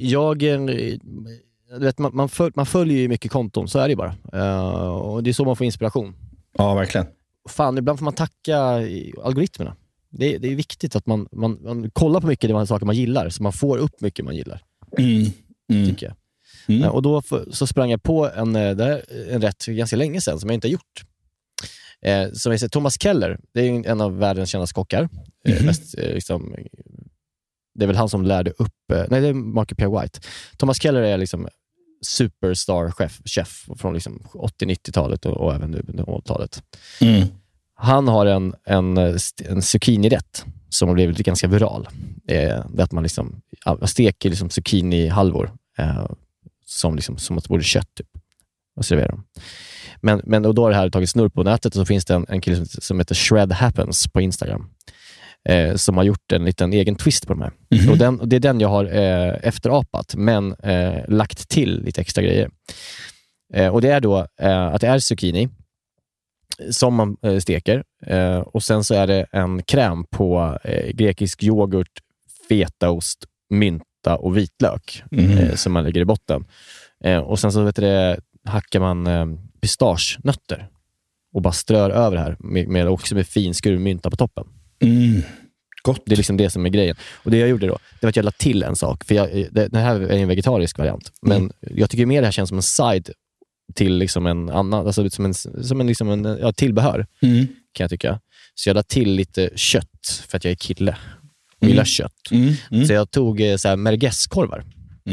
vet, man följer ju mycket konton, så är det bara. Och det är så man får inspiration. Ja, verkligen. Fan, ibland får man tacka algoritmerna. Det är viktigt att man kollar på mycket av saker man gillar, så man får upp mycket man gillar. Tycker jag. Och då så sprang jag på en rätt ganska länge sedan som jag inte har gjort. Som heter Thomas Keller. Det är en av världens kändaste kockar. Mest, liksom, det är väl han som lärde upp... nej, det är Mark P. White. Thomas Keller är liksom superstar-chef från liksom 80-90-talet och även nu 80-talet. Han har en zucchini-rätt som har blivit ganska viral. Det är att man liksom steker liksom zucchini-halvor som att det borde kött typ, och serverar dem. Men då har det här tagit snurr på nätet, och så finns det en kille som heter Shred Happens på Instagram som har gjort en liten egen twist på de här. Och det är den jag har efterapat, men lagt till lite extra grejer. Och det är då att det är zucchini som man steker, och sen så är det en kräm på grekisk yoghurt, fetaost, mynta och vitlök som man lägger i botten. Och sen så hackar man pistagenötter och bara strör över det här med finskuren mynta på toppen. Gott. Det är liksom det som är grejen. Och det jag gjorde då, det var att jag lade till en sak. För det här är en vegetarisk variant. Men jag tycker mer det här känns som en side till liksom en annan, alltså som en tillbehör, kan jag tycka. Så jag lade till lite kött för att jag är kille och gillar kött. Så jag tog så här merguezkorvar.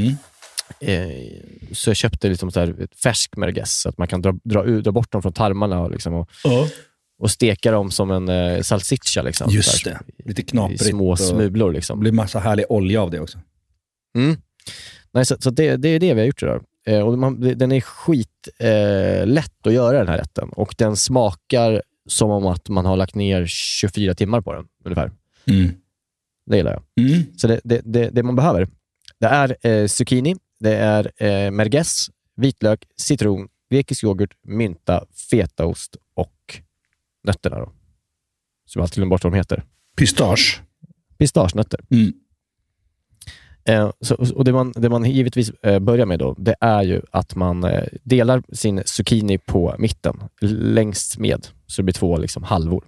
Så jag köpte liksom så här färsk merguez, så att man kan dra bort dem från tarmarna och liksom och steka dem som en salsiccia liksom. Just det. Lite knaprigt. Små smulor liksom. Det blir massa härlig olja av det också. Nej, så det är det vi har gjort idag. Och den är lätt att göra, den här rätten. Och den smakar som om att man har lagt ner 24 timmar på den ungefär. Det gillar jag. Så det man behöver, det är zucchini, det är merguez, vitlök, citron, grekisk yoghurt, mynta, fetaost och nötterna då. Så jag alltid glömmer bort vad de heter. Pistagenötter. Och det man givetvis börjar med då, det är ju att man delar sin zucchini på mitten, längst med, så det blir 2 liksom halvor.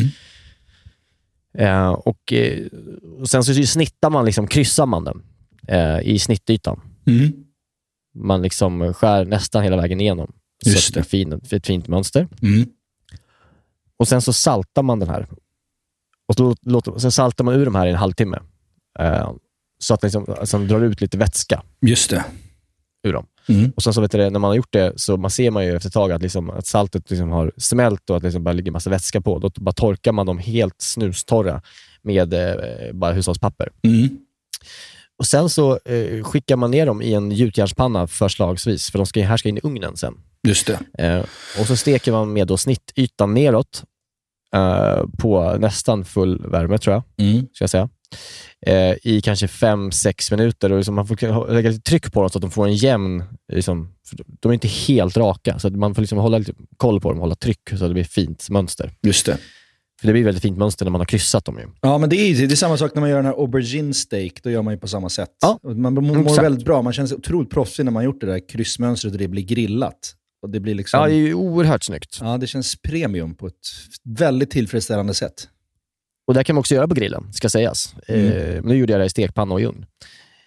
Och sen så snittar man liksom, kryssar man den i snittytan. Man liksom skär nästan hela vägen igenom. Just så att det blir ett fint mönster. Och sen så saltar man den här. Och sen saltar man ur de här i en halvtimme. Så att liksom drar ut lite vätska. Just det. Ur dem. Och sen så när man har gjort det, så man ser man ju efter ett tag att saltet liksom har smält och att det liksom bara ligger massa vätska på. Då bara torkar man dem helt snustorra med bara hushållspapper. Och sen så skickar man ner dem i en gjutjärnspanna förslagsvis, för de här ska in i ugnen sen. Just det. Och så steker man med då snittytan neråt på nästan full värme, tror jag. Ska jag säga. I kanske 5-6 minuter, och liksom man får lägga lite tryck på dem så att de får en jämn liksom, de är inte helt raka, så att man får liksom hålla lite koll på dem, hålla tryck så att det blir fint mönster. Just det. För det blir väldigt fint mönster när man har kryssat dem ju. Ja, men det är samma sak när man gör den här aubergine steak, då gör man ju på samma sätt. Ja. Man mår väldigt bra, man känner sig otroligt proffsig när man har gjort det där kryssmönstret och det blir grillat. Och det blir liksom... Ja, det är ju oerhört snyggt. Ja, det känns premium på ett väldigt tillfredsställande sätt. Och det kan man också göra på grillen, ska sägas. Nu gjorde jag det i stekpanna och i ugn.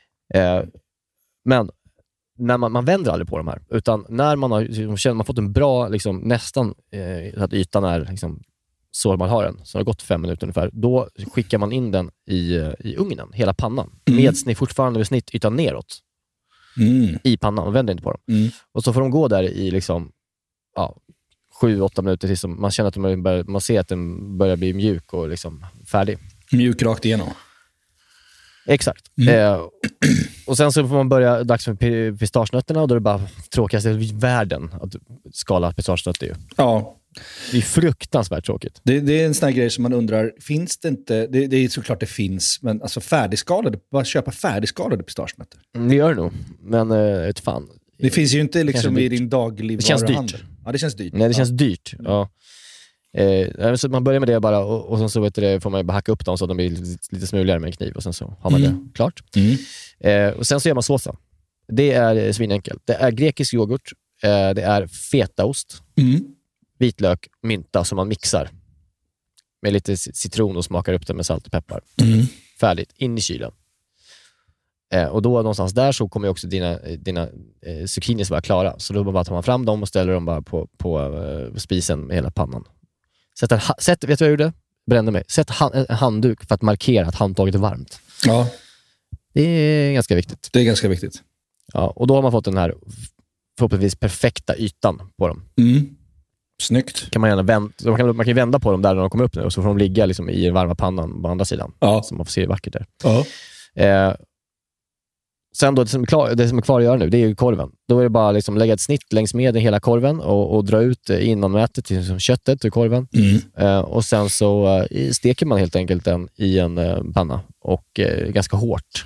Men när man vänder aldrig på de här, utan när man har fått en bra, liksom, nästan så att ytan är liksom så man har den, så har det gått 5 minuter ungefär, då skickar man in den i ugnen, hela pannan, med fortfarande med snittytan neråt i pannan och vänder inte på dem. Och så får de gå där i liksom 7-8 minuter tills man känner att man ser att den börjar bli mjuk och liksom färdig. Mjuk rakt igenom. Exakt. Och sen så får man börja dags för pistagenötterna, och då är det bara tråkigaste i världen att skala pistagenötter ju. Ja. Det är fruktansvärt tråkigt. Det är en sån här grej som man undrar, finns det inte, det är såklart det finns, men alltså bara köpa färdigskalade pistagenötter. Det gör det nog, men ett fan. Det finns ju inte liksom i din dagligvaruhandel. Det känns dyrt. Ja, det känns dyrt. Nej, det känns dyrt. Ja. Så man börjar med det bara, och sen så får man bara hacka upp dem så att de blir lite smuligare med en kniv, och sen så har man det klart. Och sen så gör man såsen. Det är svinenkelt. Det är grekisk yoghurt, det är fetaost, vitlök, mynta som man mixar med lite citron och smakar upp det med salt och peppar. Färdigt, in i kylen. Och då någonstans där så kommer också dina zucchinis vara klara. Så då bara tar man fram dem och ställer dem bara på spisen med hela pannan. Vet du vad jag gjorde? Brände mig. Sätt en handduk för att markera att handtaget är varmt. Ja. Det är ganska viktigt. Det är ganska viktigt. Ja, och då har man fått den här förhoppningsvis perfekta ytan på dem. Snyggt. Kan man gärna man kan vända på dem där när de kommer upp nu, och så får de ligga liksom i den varma pannan på andra sidan. Ja. Så man får se vackert där. Ja. Sen då, det som är kvar att göra nu, det är ju korven. Då är det bara liksom lägga ett snitt längs med hela korven och dra ut innanmätet till liksom köttet ur korven. Och sen så steker man helt enkelt den i en panna, och ganska hårt.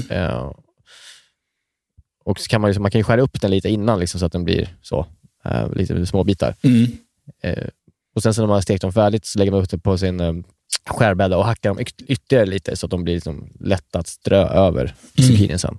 Och så kan man kan ju skära upp den lite innan liksom, så att den blir så lite små bitar. Och sen så när man har stekt dem färdigt så lägger man upp det på sin skärbädda och hackar dem ytterligare lite så att de blir liksom lätta att strö över zucchinin sen.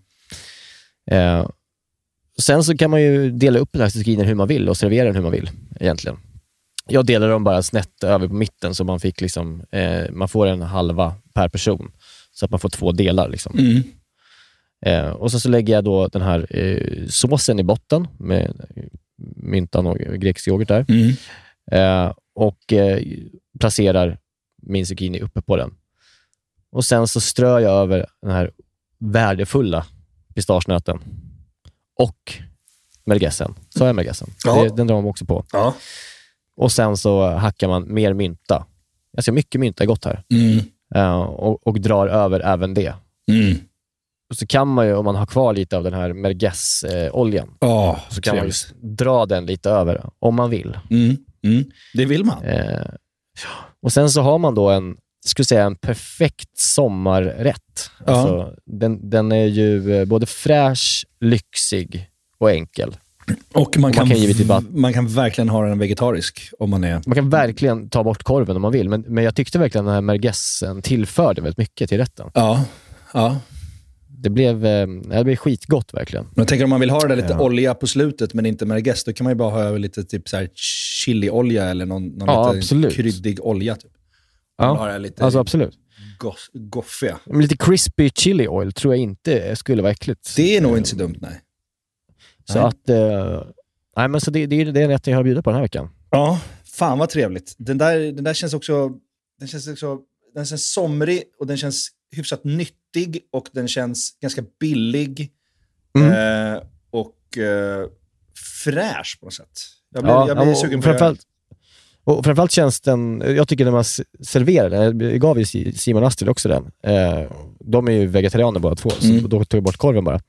Sen så kan man ju dela upp den här zucchinin hur man vill och servera den hur man vill egentligen. Jag delar dem bara snett över på mitten, så man fick liksom man får en halva per person, så att man får 2 delar liksom. Och så lägger jag då den här såsen i botten med myntan och grekisk yoghurt där. Och placerar min zucchini uppe på den. Och sen så strör jag över den här värdefulla pistagenöten och mergessen. Så är mergessen. Ja. Den drar man också på. Ja. Och sen så hackar man mer mynta. Alltså mycket mynta är gott här. Och drar över även det. Och så kan man ju, om man har kvar lite av den här mergessoljan, så kan man ju dra den lite över om man vill. Det vill man. Och sen så har man då en perfekt sommarrätt. Ja. Alltså, den är ju både fräsch, lyxig och enkel. Och man kan verkligen ha den vegetarisk om man är... Man kan verkligen ta bort korven om man vill. Men jag tyckte verkligen att den här mergessen tillförde väldigt mycket till rätten. Ja. Det blev skitgott verkligen. Men jag tänker om man vill ha det lite olja på slutet men inte mergess, då kan man ju bara ha över lite typ så här chiliolja eller någon lite kryddig olja typ. Ja, har lite alltså absolut. Goffiga. Men lite crispy chili oil tror jag inte skulle vara äckligt. Det är nog inte så dumt, nej. Så att nej, men så det är den rätten jag har bjudit på den här veckan. Ja, fan vad trevligt. Den där känns också den känns somrig och den känns hyfsat nyttig och den känns ganska billig och fräsch på något sätt. Jag blir sugen på det. Och framförallt känns den, jag tycker när man serverar den, jag gav ju Simon Astrid också den. De är ju vegetarianer båda två, så då tog jag bort korven bara.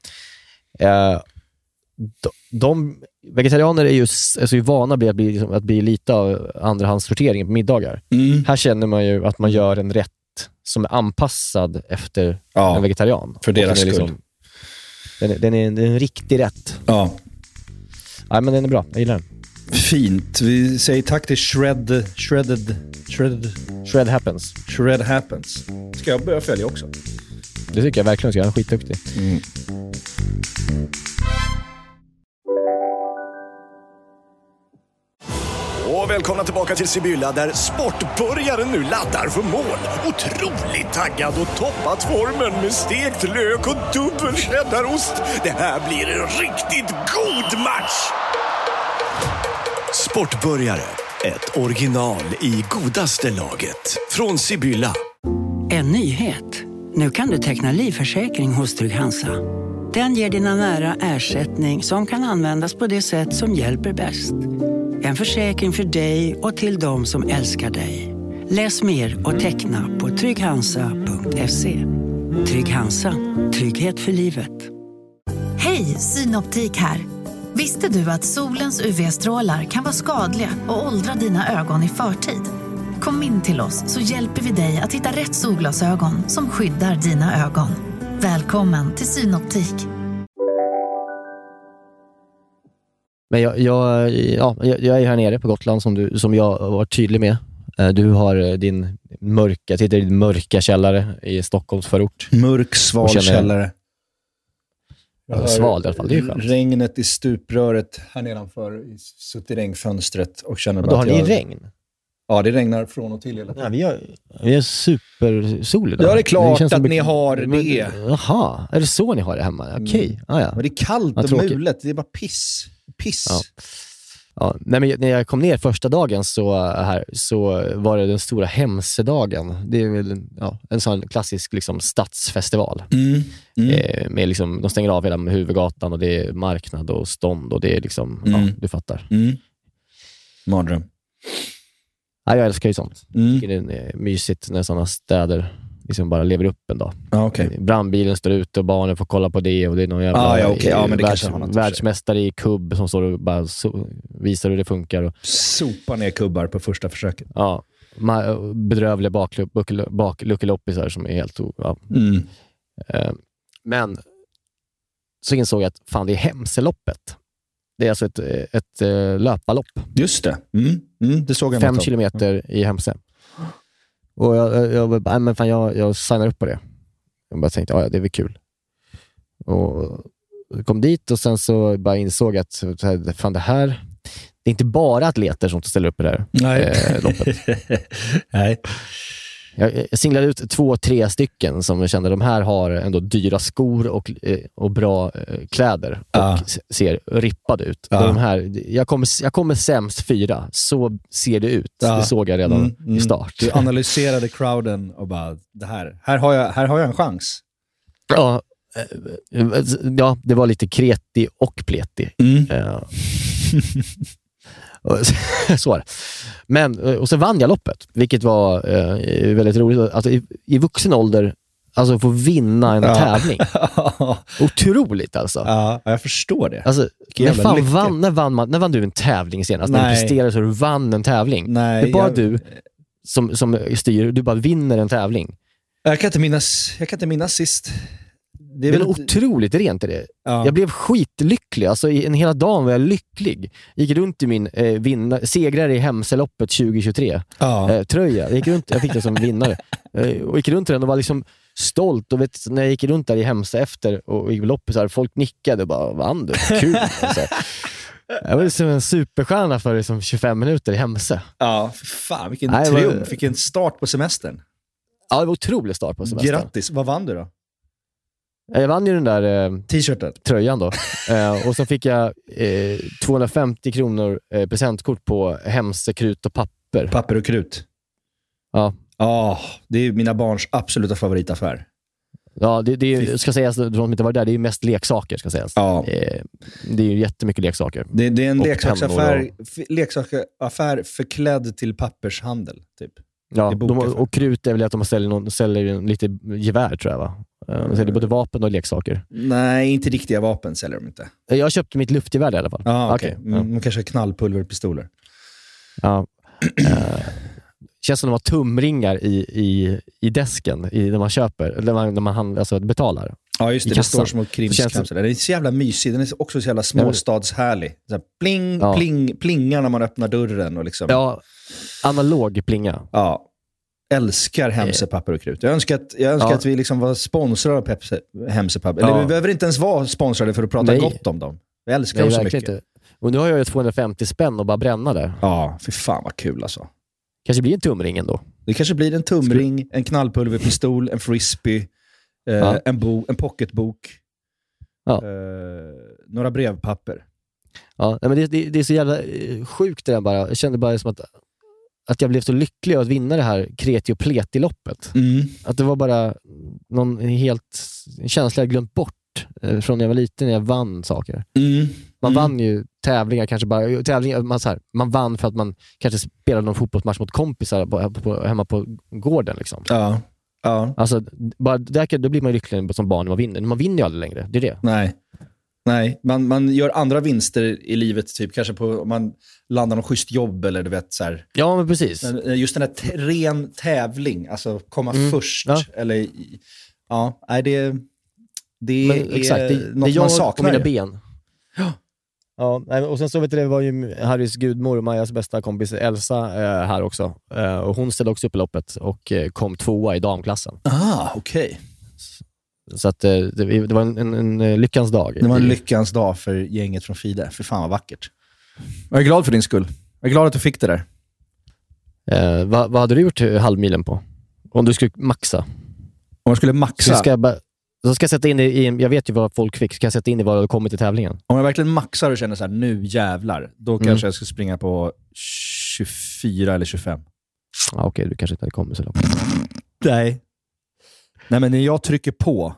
De vegetarianer är ju vana vid att bli lite av andrahandssortering på middagar. Här känner man ju att man gör en rätt som är anpassad efter en vegetarian. För deras skull. Den är en riktig rätt. Ja. Nej, men den är bra. Jag gillar den. Fint. Vi säger tack till Shred Happens. Shred Happens. Ska jag börja följa också? Det tycker jag verkligen. Jag är skitduktig. Och välkomna tillbaka till Sibylla där sportbörjaren nu laddar för mål. Otroligt taggad och toppat formen med stekt lök och dubbel cheddarost. Det här blir en riktigt god match! Sportbörjare Ett original i godaste laget. Från Sibylla. En nyhet. Nu kan du teckna livförsäkring hos Trygg-Hansa. Den ger dina nära ersättning som kan användas på det sätt som hjälper bäst. En försäkring för dig och till de som älskar dig. Läs mer och teckna på trygghansa.se. Trygg-Hansa. Trygghet för livet. Hej, Synoptik här. Visste du att solens UV-strålar kan vara skadliga och åldra dina ögon i förtid? Kom in till oss så hjälper vi dig att hitta rätt solglasögon som skyddar dina ögon. Välkommen till Synoptik. Men jag är här nere på Gotland som jag har varit tydlig med. Du har din mörka källare i Stockholms förort. Mörk, sval källare. Sval i alla fall, det är ju skönt. Regnet i stupröret här nedanför i suterrängfönstret och känner bara att har ni regn? Ja, det regnar från och till hela tiden. Ja, vi har supersol idag. Ja, det är klart att ni har det. Jaha, är det så ni har det hemma? Okej. Ja. Men det är kallt och mulet, det är bara piss. Ja. Nej, men när jag kom ner första dagen så var det den stora Hemsedagen. Det är väl en sån klassisk liksom, stadsfestival. Med liksom, de stänger av hela huvudgatan och det är marknad och stånd och det är liksom, du fattar. Mardröm. Ja, jag älskar ju sånt. Det är mysigt när sådana städer liksom bara lever upp en dag. Okay. Brandbilen står ute och barnen får kolla på det och det är någon jävla men det världsmästare i kubb som står och bara visar hur det funkar. Och sopa ner kubbar på första försöket. Ja, bedrövliga bakluckeloppisar som är helt... Ja. Men så insåg jag att fan, det är Hemseloppet. Det är alltså ett löparlopp. Just det. Det såg jag 5 kilometer i Hemse. Och jag signar upp på det. Jag bara tänkte, det är väl kul. Och kom dit och sen så bara insåg att fan, det här, det är inte bara atleter som ställer upp i det här loppet. Nej. Jag singlade ut 2-3 stycken som jag kände, de här har ändå dyra skor och bra kläder och ser rippade ut. De här, jag kommer sämst 4, så ser det ut. Det såg jag redan i start. Du analyserade crowden och bara, här har jag en chans. Ja, det var lite kreti och pleti. Så. Men, och så vann jag loppet, vilket var väldigt roligt. Alltså, i vuxen ålder, alltså få vinna en tävling. Otroligt alltså. Ja, jag förstår det. Alltså, när vann du en tävling senast? När du presterade så du vann en tävling. Nej, det är bara du som styr, du bara vinner en tävling. Jag kan inte minnas sist. Det är väl otroligt rent i det. Ja. Jag blev skitlycklig. Alltså, en hela dagen var jag lycklig. Gick runt i min segrare i Hemseloppet 2023 tröja. Jag fick det som vinnare. Och gick runt i den och var liksom stolt. Och när jag gick runt där i Hemse efter och gick loppet så här, folk nickade och bara, vann du? Kul. Alltså. Jag var som en superstjärna för liksom 25 minuter i Hemse. Ja, fan, vilken triumf. Vilken start på semestern. Ja, det var otrolig start på semestern. Grattis. Vad vann du då? Jag vann ju den där t-shirten, tröjan då. Och så fick jag 250 kronor presentkort på Hemse krut och papper. Papper och krut. Ja. Det är mina barns absoluta favoritaffär. Ja, det ska sägas, de som inte var där, det är ju mest leksaker, ska sägas. Ja. Det är ju jättemycket leksaker. Det är en leksaksaffär förklädd till pappershandel, typ. Ja, och krut är väl att de säljer lite gevär, tror jag, va? De säljer både vapen och leksaker. Nej, inte riktiga vapen säljer de inte. Jag köpte mitt luftgevär i alla fall. Okay. De kanske har knallpulverpistoler. Ja. Känns som de har tumringar i desken när man köper, eller när man alltså betalar. Ja, just det. Det står som ett krimskramsel. Den är så jävla mysig. Den är också så jävla småstadshärlig. Så här, plingar när man öppnar dörren. Och liksom. Ja, analog plinga. Ja. Älskar Hemse papper och krut. Jag önskar att vi liksom var sponsrade av Hemse papper. Eller vi behöver inte ens vara sponsrade för att prata gott om dem. Vi älskar dem så mycket. Inte. Och nu har jag ju 250 spänn och bara bränna där. Ja, för fan vad kul alltså. Kanske blir en tumring ändå. Det kanske blir en tumring, en knallpulverpistol, en frisbee, en pocketbok, några brevpapper. Ja, men det är så jävla sjukt det där bara. Jag kände bara som att jag blev så lycklig att vinna det här kreti och pleti-loppet. Att det var bara någon helt känsla jag glömt bort från när jag var liten när jag vann saker. Man vann ju tävlingar kanske bara man vann för att man kanske spelade någon fotbollsmatch mot kompisar hemma på gården liksom. Ja. Alltså bara då blir man ju lycklig som barn när man vinner. Man vinner ju aldrig längre. Det är det. Nej, man gör andra vinster i livet, typ kanske på om man landar någon schysst jobb eller du vet så här. Ja, men precis. Just den här ren tävling, alltså komma först eller det men, är exakt, något man saknar. Mina ben. Ja, och sen så vet du, det var ju Harrys gudmor och Majas bästa kompis Elsa här också. Och hon ställde också upp i loppet och kom 2:a i damklassen. Okej. Så att det var en lyckans dag. Det var en lyckans dag för gänget från Fide. För fan vad vackert. Jag är glad för din skull. Jag är glad att du fick det där. Vad hade du gjort halvmilen på? Om du skulle maxa? Om jag skulle maxa? Så ska jag sätta in det i, jag vet ju vad folk fick, ska jag sätta in det vad det kommer till tävlingen. Om jag verkligen maxar och känner så här, nu jävlar, då kanske jag ska springa på 24 eller 25. Okej, du kanske inte hade kommit så långt. Nej, men när jag trycker på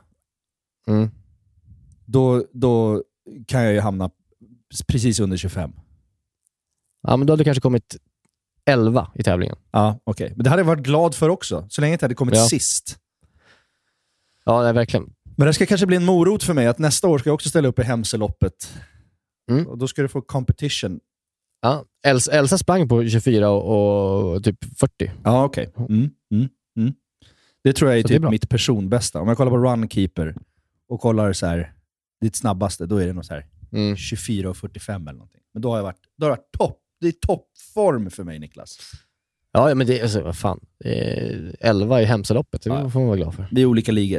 då kan jag ju hamna precis under 25. Ja, men då hade du kanske kommit 11 i tävlingen. Ja, okej. Men det hade jag varit glad för också, så länge jag inte hade kommit sist. Ja, det är verkligen. Men det ska kanske bli en morot för mig att nästa år ska jag också ställa upp i Hemseloppet. Och då ska du få competition. Ja, Elsa sprang på 24 och typ 40. Ja, okej. Det tror jag är typ mitt personbästa. Om jag kollar på Runkeeper och kollar så här ditt snabbaste, då är det nog så här 24 och 45 eller någonting. Men då har jag varit topp. Det är toppform för mig, Niklas. Ja, men det är alltså, vad fan. 11 i Hemseloppet, det får man vara glad för. Det är olika ligor.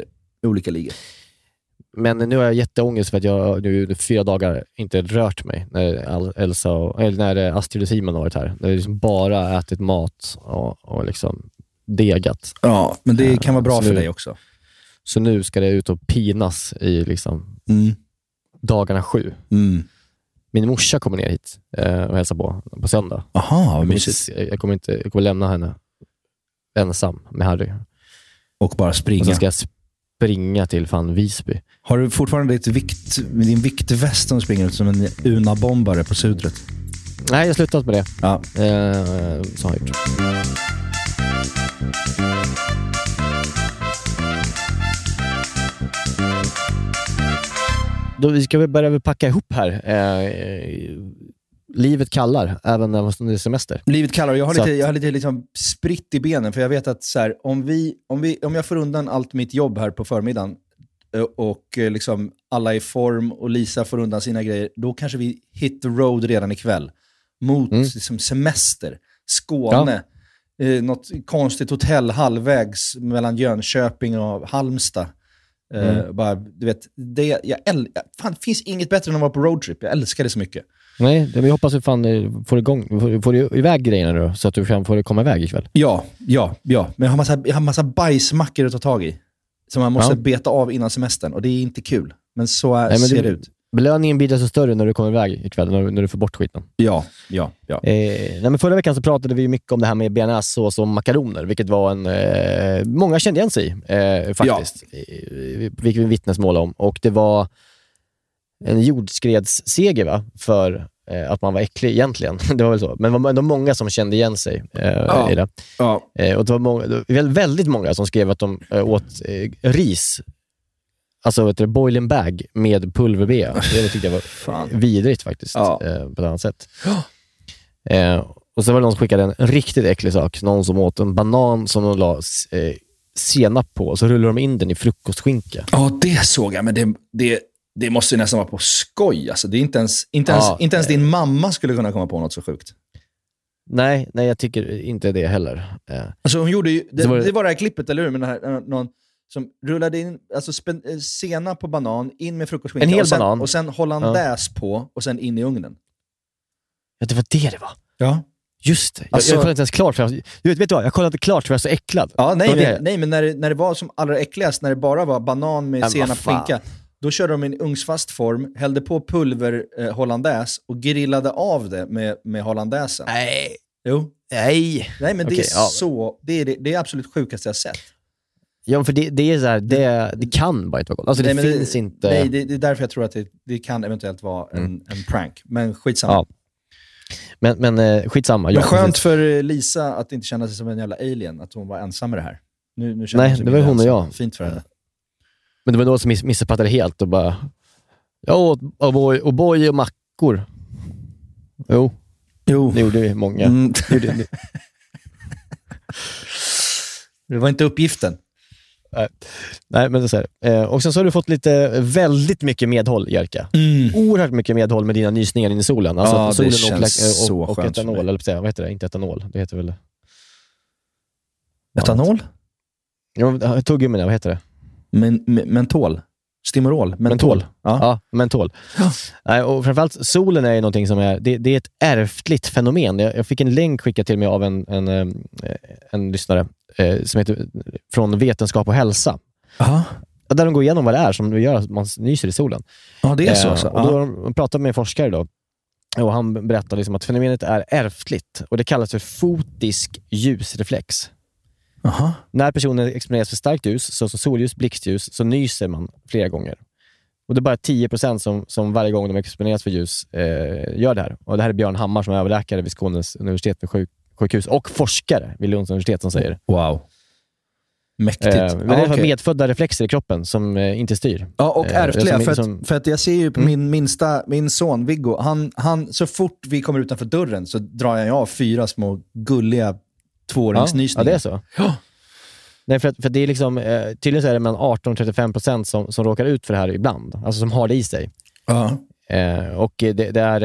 Men nu har jag jätteångest för att jag nu 4 dagar inte rört mig när Elsa eller när Astrid och Simon har varit här. Det är liksom bara ätit mat och liksom degat. Ja, men det kan vara bra för dig också. Så nu ska det ut och pinas i liksom dagarna 7. Min morsa kommer ner hit och hälsar på söndag. Aha, vad mysigt. Jag kommer lämna henne ensam med Harry. Och bara springa. Och så ska jag springa till fan Visby. Har du fortfarande din viktväst som springer ut som en Una-bombare på Sudret? Nej, jag har slutat med det. Ja. Så har jag gjort. Då ska vi börja packa ihop här. Livet kallar, även när det är semester. Livet kallar. Jag har lite liksom spritt i benen, för jag vet att så här, om jag får undan allt mitt jobb här på förmiddagen och liksom alla är i form och Lisa får undan sina grejer, då kanske vi hit the road redan ikväll mot liksom semester. Skåne. Något konstigt hotell halvvägs mellan Jönköping och Halmstad. Bara, du vet, det finns inget bättre än att vara på roadtrip. Jag älskar det så mycket. Nej, vi hoppas att får du iväg grejerna då, så att du kan få det komma iväg ikväll. Ja. Men jag har massa bajsmackor att ta tag i som man måste beta av innan semestern, och det är inte kul. Men så ser det ut. Belöningen blir så större när du kommer iväg ikväll, när du får bort skiten. Ja. Men förra veckan så pratade vi mycket om det här med bearnaisesås och makaroner, vilket var många kände igen sig faktiskt. Vilket vi vittnesmål om. Och det var en jordskredsseger, va? För att man var äcklig egentligen. Det var väl så. Men det var ändå många som kände igen sig i det. Ja. Och det var väldigt många som skrev att de åt ris. Alltså boiling bag med pulverbea. Det tyckte jag var vidrigt faktiskt. På ett annat sätt. Och så var det någon som skickade en riktigt äcklig sak. Någon som åt en banan som de la senap på. Och så rullade de in den i frukostskinka. Ja, det såg jag. Men det måste ju nästan vara på skoj. Alltså, det är inte ens din mamma skulle kunna komma på något så sjukt. Nej, jag tycker inte det heller. Alltså hon gjorde ju, det var det här klippet, eller hur? Men den här, någon som rullade in senap på banan, in med frukostskinka. En hel banan. Och sen hollandaise på och sen in i ugnen. Ja, det var det var. Ja. Just det. Jag kollade inte ens klart för vet du vad? Jag kollade inte klart för jag är så äcklad. Ja, nej, men när det var som allra äckligast, när det bara var banan med senap och skinka. Då körde de en ugnsfast form, hällde på pulver hollandaise och grillade av det med hollandaisen. Nej. Jo. Nej, men det är så... Det är absolut sjukaste jag sett. Ja, för det är så här, det kan bara inte vara gott. Alltså det finns inte... Nej, det är därför jag tror att det kan eventuellt vara en prank. Men skitsamma. Ja. Men skitsamma. Men skönt för Lisa att inte känna sig som en jävla alien, att hon var ensam med det här. Nu Nej, det var hon och jag. Fint för henne. Men det var någon som missuppfattade helt och bara... Ja, och boy och mackor. Jo. Det gjorde vi många. Det var inte uppgiften. Nej, men det är så här. Och sen så har du fått väldigt mycket medhåll, Jerka. Oerhört mycket medhåll med dina nysningar in i solen. Alltså solen det känns så och skönt. etanol, eller vad heter det? Inte etanol, det heter väl... Etanol? Ja, tuggummi, vad heter det? Mentol. Stimorol. Mentol. Ja, mentol. Ja. Nej, och framförallt solen är någonting som är... Det är ett ärftligt fenomen. Jag fick en länk skickad till mig av en lyssnare som heter Från Vetenskap och hälsa. Aha. Där de går igenom vad det är som gör att man nyser i solen. Ja, det är så. Alltså. Och då de pratar med en forskare då. Och han berättar liksom att fenomenet är ärftligt. Och det kallas för fotisk ljusreflex. Aha. När personen exponeras för starkt ljus, så solljus, blixtljus, så nyser man flera gånger. Och det är bara 10% som varje gång de exponeras för ljus gör det här. Och det här är Björn Hammar som är överläkare vid Skånes universitet för sjukhus och forskare vid Lunds universitet som säger. Wow. Mäktigt. Men det är medfödda reflexer i kroppen som inte styr. Ja, och ärftliga. För att jag ser ju på min son Viggo, han så fort vi kommer utanför dörren så drar jag av 4 små gulliga 2-åringsnysningar. Ja, det är så. Ja. Nej, för det är liksom, tydligen så är det mellan 18-35% som råkar ut för det här ibland. Alltså som har det i sig. Ja. Och det är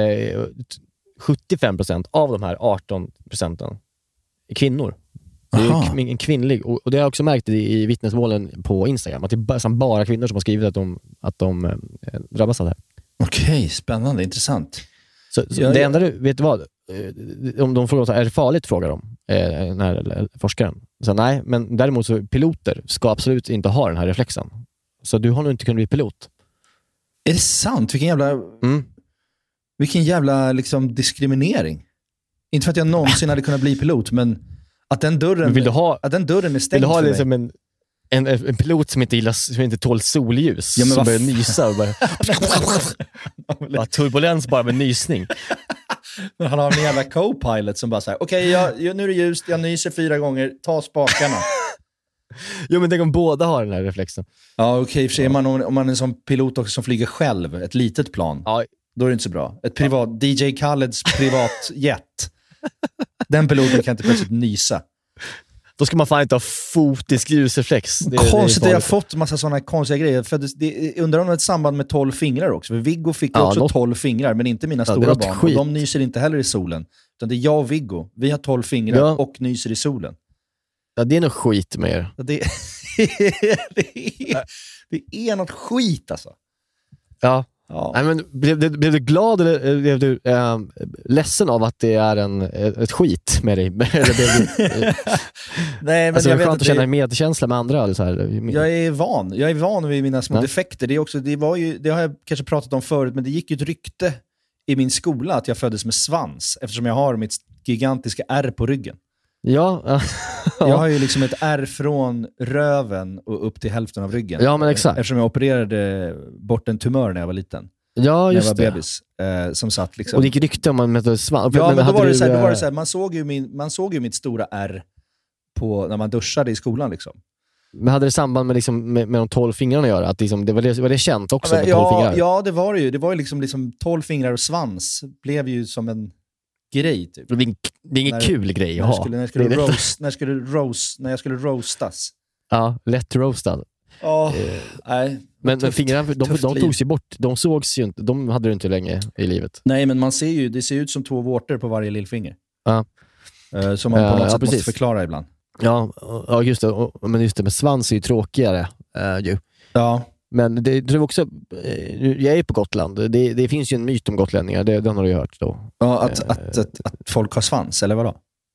75% av de här 18% är kvinnor. Det är en kvinnlig. Och det har jag också märkt i vittnesmålen på Instagram. Att det är bara kvinnor som har skrivit att de drabbas av det här. Okej, spännande, intressant. Så det enda du, vet du vad? Om de frågar, är det farligt, frågar de den här forskaren. Så nej, men däremot så piloter ska absolut inte ha den här reflexen. Så du har nog inte kunnat bli pilot. Är det sant? Vilken jävla liksom diskriminering. Inte för att jag någonsin hade kunnat bli pilot, men att den dörren är stängd. Vill du ha för liksom mig. en pilot som inte tål solljus, som börjar nysa och bara turbulens bara med nysning. Men han har en jävla co-pilot som bara säger: okej, nu är det ljust, jag nyser 4 gånger, ta spakarna. Jo, men tänk om båda har den här reflexen. Ja, okej, för sig om man är en sån pilot också som flyger själv, ett litet plan, då är det inte så bra. Ett privat, DJ Khaleds privatjet. Den piloten kan inte plötsligt nysa. Då ska man fan inte ha fotisk ljusreflex. Konstigt, jag har fått en massa sådana konstiga grejer. För undrar om det är ett samband med 12 fingrar också. För Viggo fick också 12 fingrar, men inte mina stora barn. Och de nyser inte heller i solen. Utan det är jag och Viggo. Vi har 12 fingrar och nyser i solen. Ja, det är nog skit med er. Det är något skit alltså. Ja. Nej, men blev du glad eller blev du ledsen av att det är ett skit med dig? Eller blev du, nej, men alltså, jag det är vet skönt att känna medkänsla med andra. Eller så här. Jag är van vid mina små defekter. Det har jag kanske pratat om förut, men det gick ju ett rykte i min skola att jag föddes med svans, eftersom jag har mitt gigantiska ärr på ryggen. Ja. Jag har ju liksom ett ärr från röven och upp till hälften av ryggen. Ja, men exakt. Eftersom jag opererade bort en tumör när jag var liten. Ja, just när jag var bebis. Som satt liksom. Och det gick rykte om man med svans. Ja, men då var det så här, man såg ju mitt stora ärr när man duschade i skolan liksom. Men hade det samband med, liksom, med de 12 fingrarna att göra? Att liksom, var det känt också med 12 fingrar? Ja, det var det ju. Det var ju liksom 12 fingrar och svans blev ju som en grej typ. Det är ingen kul grej att ha. När jag skulle roastas. Ja, lätt roastad. Nej. Men fingrarna, de togs ju bort. De sågs ju inte. De hade du inte länge i livet. Nej, men det ser ut som 2 vårtor på varje lillfinger. Ja. Som man på något sätt måste förklara ibland. Ja, just det. Men just det med svans är ju tråkigare. Ja. Men det tror jag också, jag är på Gotland. Det finns ju en myt om gotlänningar, den har du ju hört då. Ja, att folk har svans, eller vadå?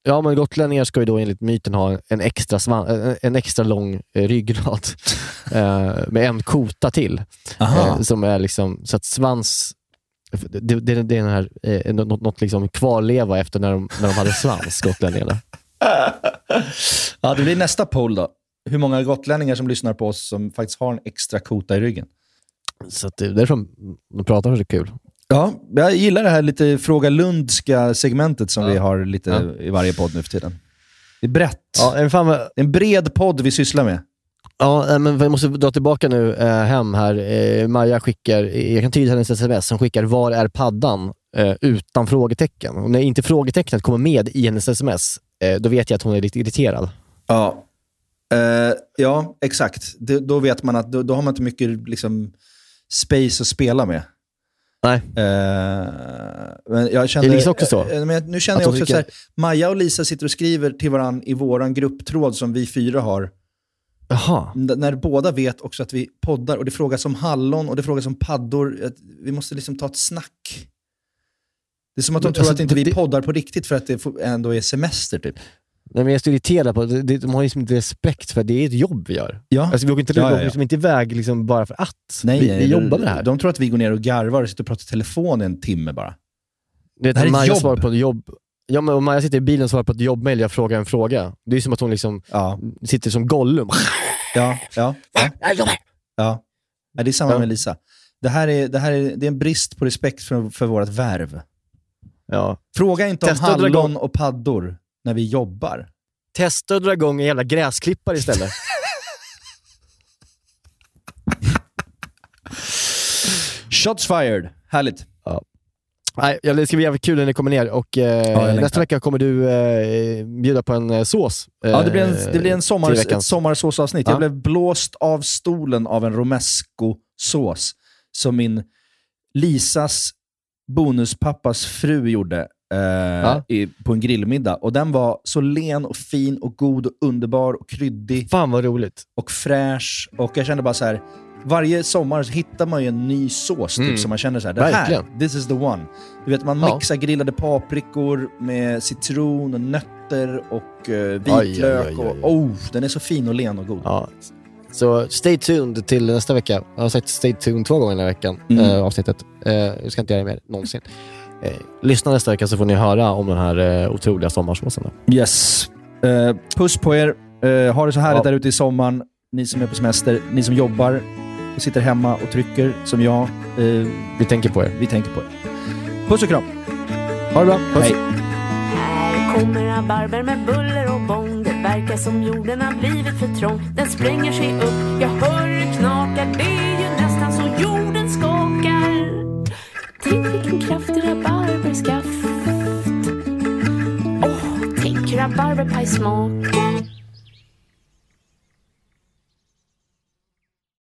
Ja, men gotlänningar ska ju då enligt myten ha en extra lång ryggrad med en kota till. Som är liksom, så att svans... Det är den här, något liksom kvarleva efter när de hade svans, gotlänningarna. Ja, det blir nästa poll då. Hur många gotlänningar som lyssnar på oss som faktiskt har en extra kota i ryggen. Så att det är därför de pratar så kul. Ja, jag gillar det här lite Fråga Lundska segmentet som vi har lite i varje podd nu för tiden. Det är brett. Ja, en bred podd vi sysslar med. Ja, men vi måste dra tillbaka nu hem här. Maja skickar, jag kan tyda hennes sms, som skickar var är paddan utan frågetecken. Och när inte frågetecknet kommer med i hennes sms, då vet jag att hon är lite irriterad. Ja, ja exakt. Då vet man att då har man inte mycket liksom, space att spela med. Nej. Men jag kände, Elisa också så. Men nu känner jag också så här, Maja och Lisa sitter och skriver till varandra i våran grupptråd som vi 4 har. Jaha. När båda vet också att vi poddar och det frågas om hallon och det frågas om paddor. Vi måste liksom ta ett snack. Det är som att de tror att inte vi poddar på riktigt för att det ändå är semester typ. Nej, men jag är så irriterad på det. De har liksom inte respekt för att det är ett jobb vi gör. Ja. Alltså, vi åker liksom inte iväg liksom bara för att. Vi jobbar med det här. De tror att vi går ner och garvar och sitter och pratar i telefon en timme bara. Det här är Maja svarar på ett jobb. Ja, men om Maja sitter i bilen och svarar på ett jobbmail, jag frågar en fråga. Det är som att hon liksom sitter som Gollum. Ja. Det är samma med Lisa. Det är en brist på respekt för vårt värv. Ja. Fråga inte om hallon och paddor när vi jobbar. Testa att dra igång en jävla gräsklippare istället. Shots fired. Härligt. Ja. Nej, det ska bli jävligt kul när ni kommer ner. Och nästa vecka kommer du bjuda på en sås. Ja, det blir en sommarsåsavsnitt. Jag blev blåst av stolen av en romesco-sås som min Lisas bonuspappas fru gjorde på en grillmiddag. Och den var så len och fin och god och underbar och kryddig. Fan vad roligt. Och fräsch. Och jag kände bara så här, varje sommar så hittar man ju en ny sås typ, som man känner så här, det här, this is the one. Du vet, man mixar grillade paprikor med citron och nötter och vitlök. Den är så fin och len och god. Ja. Så stay tuned till nästa vecka. Jag har sagt stay tuned 2 gånger den här veckan, avsnittet. Jag ska inte göra det mer någonsin. Lyssna nästa vecka så får ni höra om den här otroliga sommarsåsen. Yes. Puss på er. Ha det så härligt där ute i sommaren. Ni som är på semester, ni som jobbar och sitter hemma och trycker som jag. Vi tänker på er. Puss och kram. Ha det bra. Puss. Hej. Här kommer rabarber med buller och bång. Det verkar som jorden har blivit för trång. Den spränger sig upp, jag hör det knakar. Det är ju nästan så jorden skakar. Tänk vilken kraftig rabarberskaft. Tänk rabarberpaj smakar.